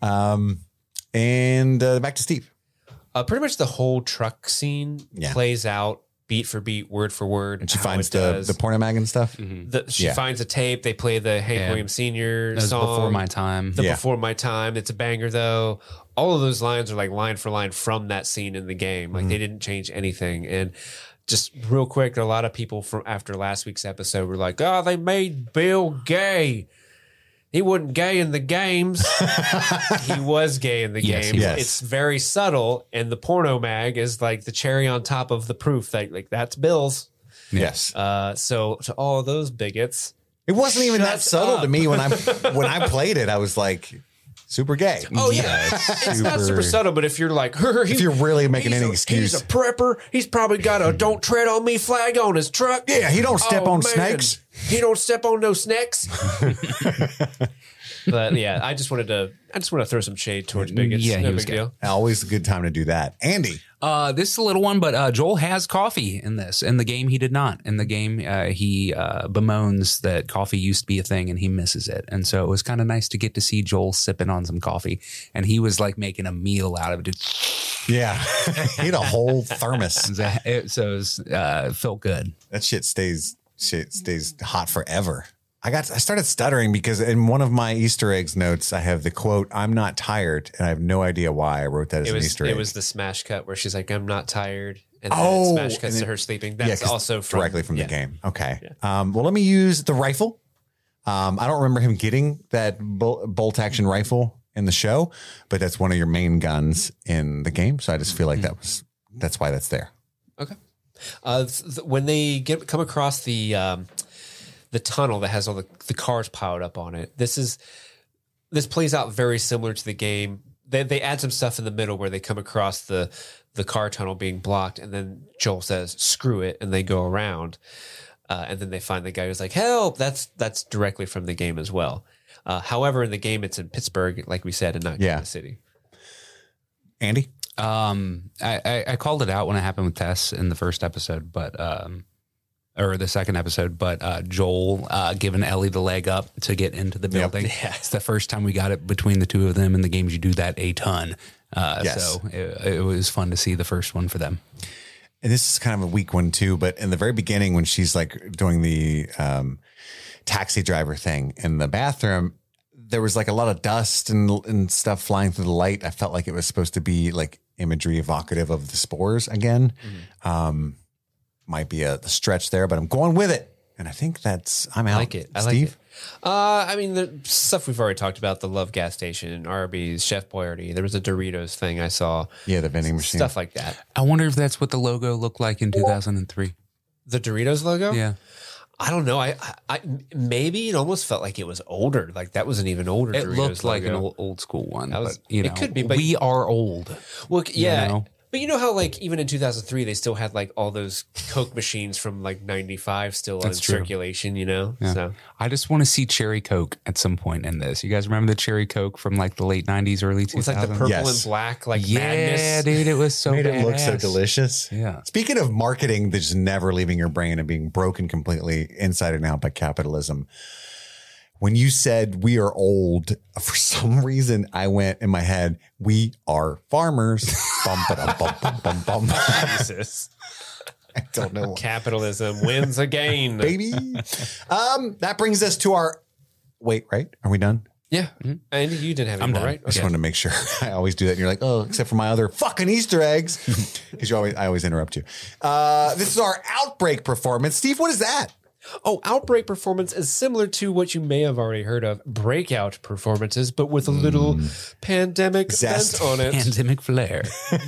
And back to Steve. Pretty much the whole truck scene plays out beat for beat, word for word. And she finds the porno mag and stuff. Mm-hmm. She finds a tape. They play the Hank Williams Sr. song. Before My Time. Before My Time. It's a banger though. All of those lines are like line for line from that scene in the game. Like they didn't change anything. And just real quick, there are a lot of people from after last week's episode were like, oh, they made Bill gay. He wasn't gay in the games. He was gay in the games. Yes. It's very subtle, and the porno mag is like the cherry on top of the proof that like that's Bill's. Yes. So to all of those bigots, it wasn't even that subtle to me when I played it. I was like, super gay. Oh yeah, it's not super subtle. But if you're like, if you're really making any excuse, he's a prepper. He's probably got a "Don't tread on me" flag on his truck. Yeah, he don't step on snakes. He don't step on no snakes. But yeah, I just want to throw some shade towards bigots. Yeah, no big deal. Always a good time to do that. Andy. This is a little one, but Joel has coffee in this. In the game, he did not. In the game, he bemoans that coffee used to be a thing and he misses it. And so it was kind of nice to get to see Joel sipping on some coffee. And he was like making a meal out of it. Yeah. He had a whole thermos. So it was, felt good. That shit stays hot forever. I started stuttering because in one of my Easter eggs notes, I have the quote, "I'm not tired." And I have no idea why I wrote that as an Easter egg. It was the smash cut where she's like, "I'm not tired." And then it smash cuts to her sleeping. That's also directly from the game. Okay. Yeah. Well, let me use the rifle. I don't remember him getting that bolt action rifle in the show, but that's one of your main guns in the game. So I just feel like that's why that's there. Okay. When they come across the tunnel that has all the cars piled up on it, this plays out very similar to the game. They add some stuff in the middle where they come across the car tunnel being blocked, and then Joel says, "Screw it," and they go around, and then they find the guy who's like, "Help!" That's directly from the game as well. However, in the game, it's in Pittsburgh, like we said, and not Kansas City. Andy, I called it out when it happened with Tess in the first episode, or the second episode, but Joel giving Ellie the leg up to get into the building. Yep. Yeah. It's the first time we got it between the two of them. In the games, you do that a ton. So it was fun to see the first one for them. And this is kind of a weak one too, but in the very beginning when she's like doing the taxi driver thing in the bathroom, there was like a lot of dust and stuff flying through the light. I felt like it was supposed to be like imagery evocative of the spores again. Might be a stretch there, but I'm going with it. And I think I'm out. I like it. I Steve? like it. I mean, the stuff we've already talked about, the Love gas station, Arby's, Chef Boyardee. There was a Doritos thing I saw. Yeah, the vending machine. Stuff like that. I wonder if that's what the logo looked like in 2003. The Doritos logo? Yeah. I don't know. I maybe it almost felt like it was older. Like that was an even older It Doritos looked like logo. an old school one. That was- but, you know, it could be, but- we are old. Well, yeah. You know? But you know how like even in 2003 they still had like all those Coke machines from like 95 still That's in true. circulation, you know? Yeah. So I just want to see Cherry Coke at some point in this. You guys remember the Cherry Coke from like the late 90s, early 2000s? it was like the purple Yes. and black like yeah, madness. dude, it was so Made it look so badass. delicious. Yeah. Speaking of marketing that's just never leaving your brain and being broken completely inside and out by capitalism, when you said we are old, for some reason I went in my head, we are farmers. Bum, ba-dum, bum, bum, bum, bum. Jesus. I don't know. Capitalism wins again. Baby. That brings us to our wait, right? Are we done? Yeah. And you didn't have any I'm more, done. right? I just wanted to make sure. I always do that. And you're like, oh, except for my other fucking Easter eggs. Because I always interrupt you. This is our outbreak performance. Steve, what is that? Oh, Outbreak performance is similar to what you may have already heard of, breakout performances, but with a little pandemic Zest. bent on it. Pandemic flair.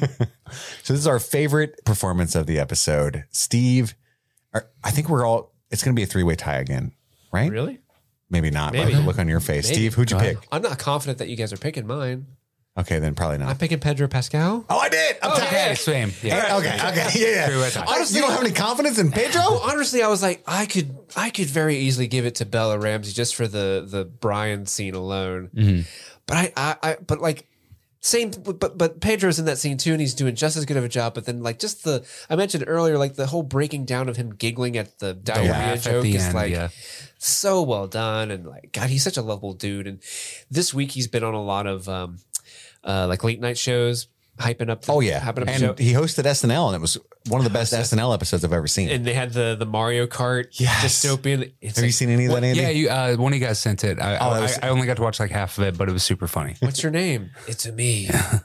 So this is our favorite performance of the episode. Steve, I think it's going to be a 3-way tie again, right? Really? Maybe not. Maybe. By the look on your face. Maybe. Steve, who'd you Go pick? ahead. I'm not confident that you guys are picking mine. Okay, then probably I'm not. picking Pedro Pascal. Oh, I did. I'm Okay. tired. Yeah, same. Yeah. Okay. Yeah. Three-way tie. Honestly, you don't have any confidence in Pedro? Well, honestly, I was like, I could very easily give it to Bella Ramsey just for the Brian scene alone. But but like same, but Pedro's in that scene too, and he's doing just as good of a job. But then like just I mentioned earlier, like the whole breaking down of him giggling at the diarrhea laugh at joke the is end, like yeah. so well done, and like God, he's such a lovable dude. And this week he's been on a lot of like late night shows, hyping up. Hyping up the show. And he hosted SNL, and it was one of the best SNL episodes I've ever seen. And they had the Mario Kart dystopian. It's Have you like, seen any of that, Andy? Yeah, one of you guys sent it. I only got to watch like half of it, but it was super funny. What's your name? It's a me.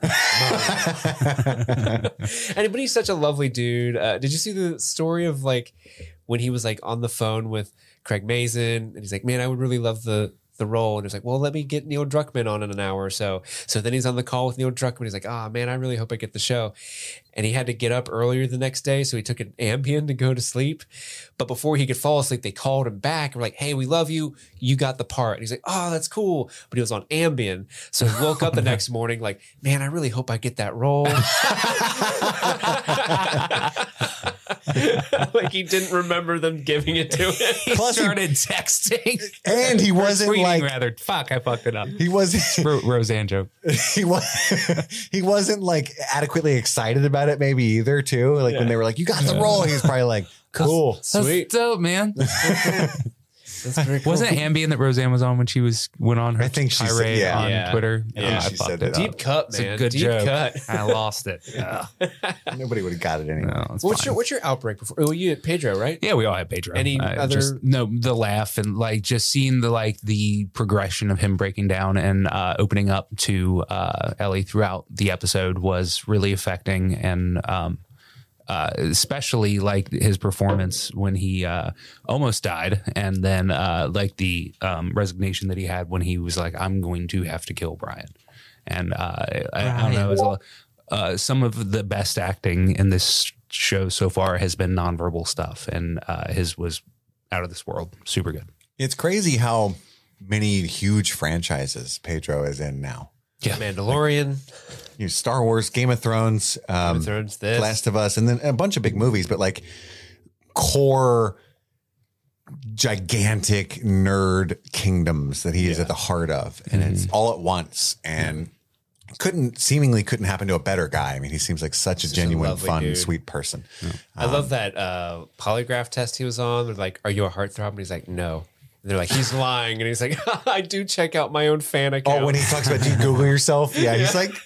But he's such a lovely dude. Did you see the story of like when he was like on the phone with Craig Mazin and he's like, man, I would really love the role. And he's like, well, let me get Neil Druckmann on in an hour or so. So then he's on the call with Neil Druckmann. He's like, oh man, I really hope I get the show. And he had to get up earlier the next day. So he took an Ambien to go to sleep. But before he could fall asleep, they called him back and were like, hey, we love you. You got the part. And he's like, oh, that's cool. But he was on Ambien. So he woke up the next morning like, man, I really hope I get that role. Like he didn't remember them giving it to him. He Plus, started texting. And he wasn't tweeting, like rather. Fuck, I fucked it up. he wasn't Roseanne joke. he wasn't like adequately excited about it maybe either too. Like when they were like, you got the role, he was probably like, cool. Sweet. That's dope, man. That's very cool. Wasn't it Ambien that Roseanne was on when she went on her I think she said- tirade yeah. on Yeah. Twitter? I think she fucked said it that. up. Deep cut, It's man. a good Deep joke. cut. I lost it. Yeah. Nobody would have got it anyway. No, it's What's fine. your outbreak before? Oh, you had Pedro, right? Yeah, we all had Pedro. Any other- the laugh and like just seeing the progression of him breaking down and opening up to Ellie throughout the episode was really affecting, and especially like his performance when he almost died, and then like the resignation that he had when he was like, I'm going to have to kill Brian. And I don't know, it was some of the best acting in this show so far has been nonverbal stuff, and his was out of this world. Super good. It's crazy how many huge franchises Pedro is in now. Yeah. Mandalorian. You know, Star Wars, Game of Thrones, Thrones, this. Last of Us, and then a bunch of big movies, but like core gigantic nerd kingdoms that he is at the heart of. And it's all at once. And seemingly couldn't happen to a better guy. I mean, he seems like such a just a genuine, lovely fun, dude. sweet person. I love that polygraph test he was on. They're like, are you a heartthrob? And he's like, no. And they're like, he's lying. And he's like, I do check out my own fan account. Oh, when he talks about, do you Google yourself? Yeah, he's like,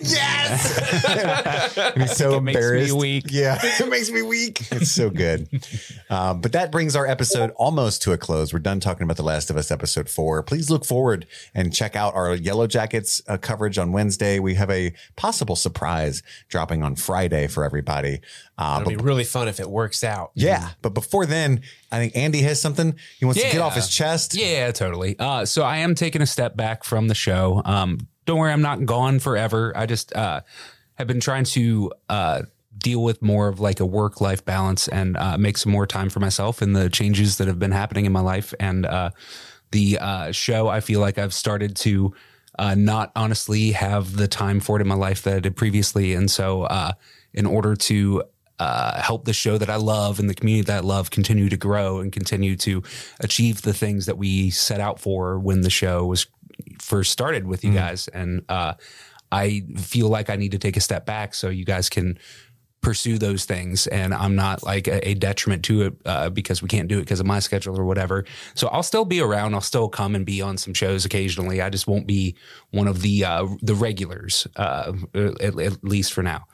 yes. And he's so embarrassed. Makes me weak. Yeah, it makes me weak. It's so good. But that brings our episode almost to a close. We're done talking about The Last of Us episode 4. Please look forward and check out our Yellow Jackets coverage on Wednesday. We have a possible surprise dropping on Friday for everybody. It'll be really fun if it works out. Yeah. But before then, I think Andy has something he wants to get off his chest. Yeah, totally. So I am taking a step back from the show. Don't worry, I'm not gone forever. I just have been trying to deal with more of like a work-life balance and make some more time for myself and the changes that have been happening in my life. And the show, I feel like I've started to not honestly have the time for it in my life that I did previously. And so in order to help the show that I love and the community that I love continue to grow and continue to achieve the things that we set out for when the show was first started with you guys. And I feel like I need to take a step back so you guys can pursue those things. And I'm not like a detriment to it because we can't do it because of my schedule or whatever. So I'll still be around. I'll still come and be on some shows occasionally. I just won't be one of the regulars, at least for now.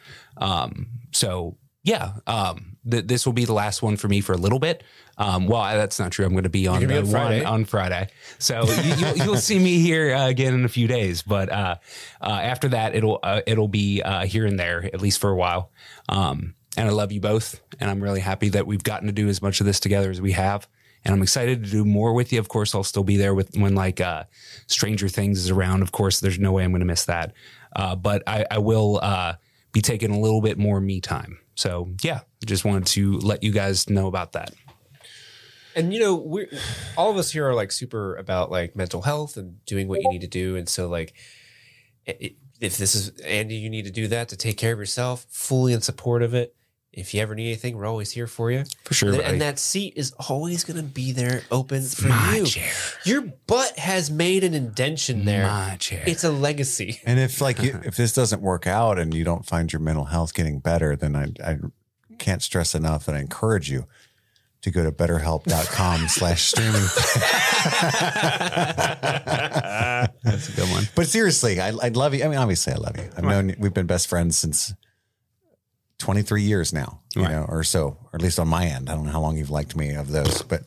So yeah, this will be the last one for me for a little bit. That's not true. I'm going to be on on Friday. So you'll see me here again in a few days. But after that, it'll be here and there, at least for a while. And I love you both. And I'm really happy that we've gotten to do as much of this together as we have. And I'm excited to do more with you. Of course, I'll still be there when like Stranger Things is around. Of course, there's no way I'm going to miss that. But I will be taking a little bit more me time. So yeah, just wanted to let you guys know about that. And we all of us here are like super about like mental health and doing what you need to do. And so like, if this is Andy, you need to do that to take care of yourself, fully in support of it. If you ever need anything, we're always here for you. For sure. And that seat is always going to be there open for my you. Chair. Your butt has made an indention there. My chair. It's a legacy. And if if this doesn't work out and you don't find your mental health getting better, then I can't stress enough that I encourage you to go to betterhelp.com/streaming. That's a good one. But seriously, I love you. I mean, obviously I love you. We've been best friends since 23 years now, you know, or so, or at least on my end. I don't know how long you've liked me of those, but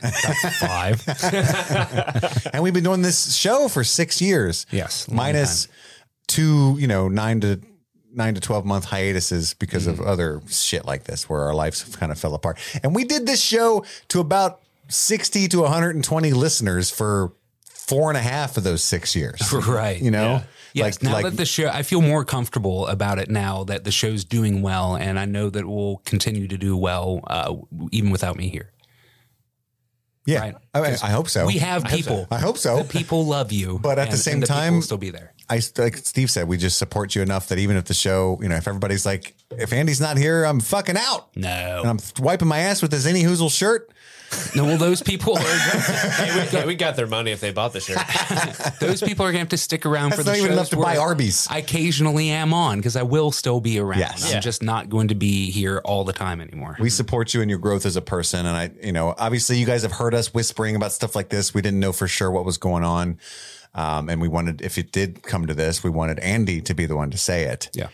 5. And we've been doing this show for 6 years. Yes. Minus 2, 9 to 12 month hiatuses because of other shit like this, where our lives kind of fell apart. And we did this show to about 60 to 120 listeners for 4.5 of those 6 years. Right. Yeah. Yes, now that the show, I feel more comfortable about it now that the show's doing well, and I know that it will continue to do well even without me here. Yeah, right? I hope so. We have people. I hope so. The people love you, but at the same time, will still be there. Like Steve said, we just support you enough that even if the show, if everybody's like, if Andy's not here, I'm fucking out. No, and I'm wiping my ass with his Any Hoozle shirt. No, well, those people are. Hey, we got their money if they bought the shirt. Those people are going to have to stick around for the show. That's not even enough to buy Arby's. I occasionally am on because I will still be around. Yes. I'm just not going to be here all the time anymore. We support you in your growth as a person. And obviously you guys have heard us whispering about stuff like this. We didn't know for sure what was going on. And we wanted, if it did come to this, we wanted Andy to be the one to say it. Yeah.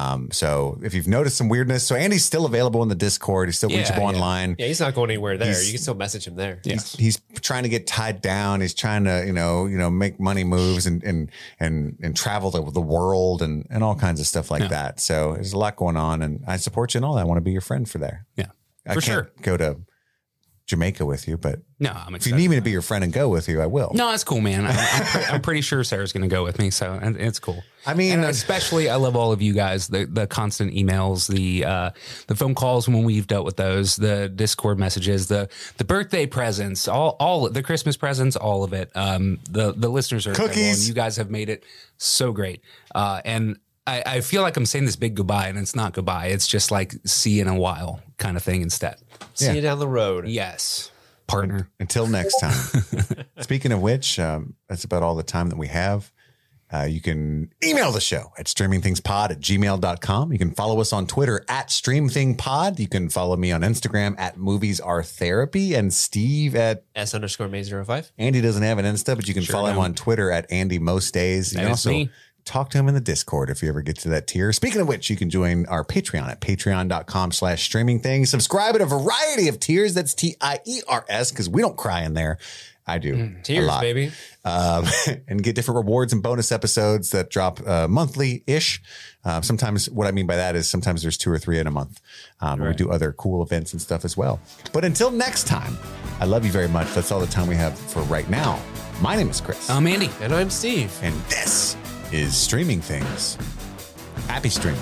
So if you've noticed some weirdness, so Andy's still available in the Discord. He's still reachable online. Yeah, he's not going anywhere there. You can still message him there. He's trying to get tied down. He's trying to, make money moves and travel the world and all kinds of stuff like that. So there's a lot going on, and I support you in all that. I want to be your friend for there. Yeah, I can't go to Jamaica with you, but no, I'm excited. If you need me to be your friend and go with you, I will. No, that's cool, man. I'm pretty sure Sarah's going to go with me, so it's cool. I mean, and especially I love all of you guys, the constant emails, the phone calls when we've dealt with those, the Discord messages, the birthday presents, all the Christmas presents, all of it. The listeners are cookies. And you guys have made it so great. And I feel like I'm saying this big goodbye, and it's not goodbye. It's just like see you in a while kind of thing instead. See you down the road. Yes, partner. Until next time. Speaking of which, that's about all the time that we have. You can email the show at streamingthingspod@gmail.com. You can follow us on Twitter at streamthingpod. You can follow me on Instagram at moviesaretherapy and Steve at S_May05. Andy doesn't have an Insta, but you can follow him on Twitter at Andy most days. You can also talk to him in the Discord if you ever get to that tier. Speaking of which, you can join our Patreon at patreon.com/streamingthings. Subscribe at a variety of tiers. That's TIERS because we don't cry in there. I do. Tears, a lot. baby. And get different rewards and bonus episodes that drop monthly-ish. Sometimes what I mean by that is sometimes there's 2 or 3 in a month. We do other cool events and stuff as well. But until next time, I love you very much. That's all the time we have for right now. My name is Chris. I'm Andy. And I'm Steve. And this is Streaming Things. Happy streaming.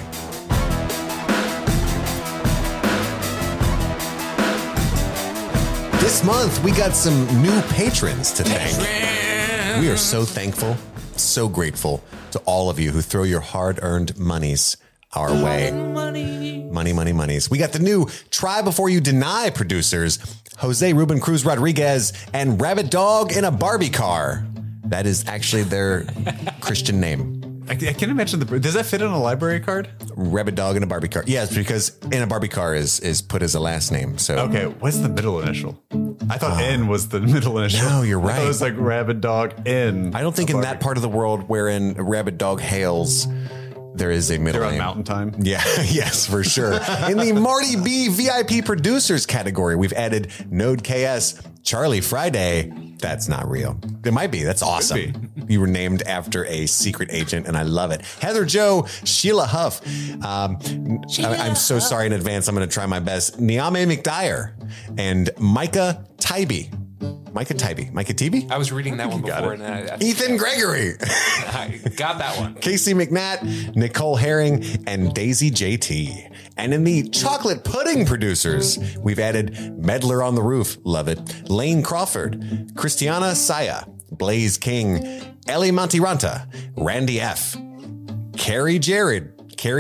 This month, we got some new patrons to thank. We are so thankful, so grateful to all of you who throw your hard-earned monies our way. Monies. We got the new Try Before You Deny producers, Jose Ruben Cruz Rodriguez and Rabbit Dog in a Barbie Car. That is actually their Christian name. I can't imagine does that fit on a library card? Rabbit Dog in a Barbie Car. Yes, because in a Barbie Car is put as a last name. So okay, what's the middle initial? I thought N was the middle initial. No, you're right. I thought it was like Rabbit Dog in. I don't think in that part of the world wherein Rabbit Dog hails, there is a middle name. They're on Mountain Time? Yeah, yes, for sure. In the Marty B VIP producers category, we've added Node KS, Charlie Friday. That's not real. It might be. That's awesome. You were named after a secret agent, and I love it. Heather Joe, Sheila Huff. I'm so sorry in advance. I'm going to try my best. Niame McDyer and Micah Tybee. Micah Tybee? I was reading that one before. And Ethan Gregory. I got that one. Casey McNatt, Nicole Herring, and Daisy JT. And in the chocolate pudding producers, we've added Meddler on the Roof, love it, Lane Crawford, Christiana Saya, Blaze King, Ellie Montiranta, Randy F., Carrie Gerard,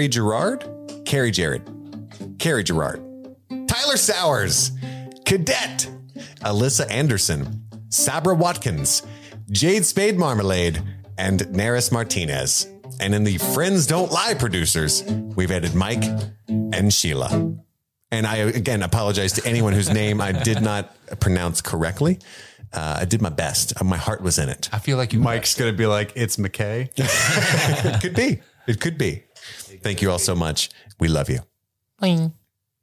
Tyler Sowers, Cadet, Alyssa Anderson, Sabra Watkins, Jade Spade Marmalade, and Naris Martinez. And in the Friends Don't Lie producers, we've added Mike and Sheila. And I, again, apologize to anyone whose name I did not pronounce correctly. I did my best. My heart was in it. I feel like Mike's going to be like, it's McKay. It could be. Thank you all so much. We love you. Boing.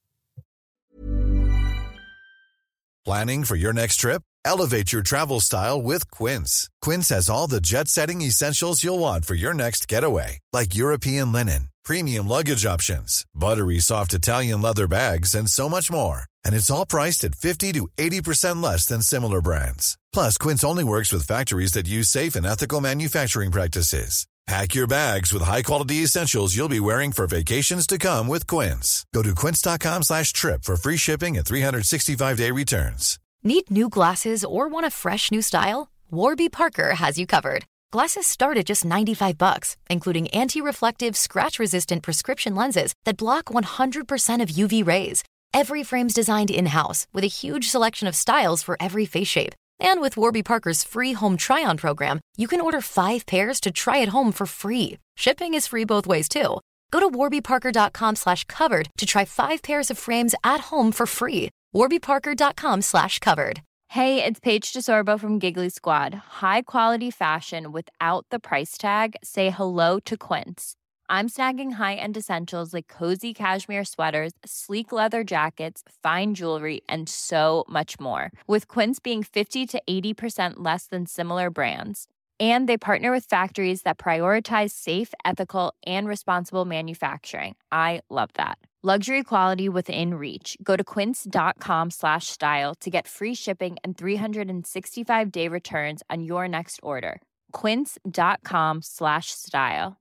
Planning for your next trip? Elevate your travel style with Quince. Quince has all the jet-setting essentials you'll want for your next getaway, like European linen, premium luggage options, buttery soft Italian leather bags, and so much more. And it's all priced at 50 to 80% less than similar brands. Plus, Quince only works with factories that use safe and ethical manufacturing practices. Pack your bags with high-quality essentials you'll be wearing for vacations to come with Quince. Go to quince.com/trip for free shipping and 365-day returns. Need new glasses or want a fresh new style? Warby Parker has you covered. Glasses start at just $95, including anti-reflective, scratch-resistant prescription lenses that block 100% of UV rays. Every frame's designed in-house with a huge selection of styles for every face shape. And with Warby Parker's free home try-on program, you can order 5 pairs to try at home for free. Shipping is free both ways, too. Go to warbyparker.com/covered to try 5 pairs of frames at home for free. warbyparker.com/covered. Hey, it's Paige DeSorbo from Giggly Squad. High quality fashion without the price tag. Say hello to Quince. I'm snagging high-end essentials like cozy cashmere sweaters, sleek leather jackets, fine jewelry, and so much more. With Quince being 50 to 80% less than similar brands. And they partner with factories that prioritize safe, ethical, and responsible manufacturing. I love that. Luxury quality within reach. Go to quince.com/style to get free shipping and 365-day returns on your next order. Quince.com/style.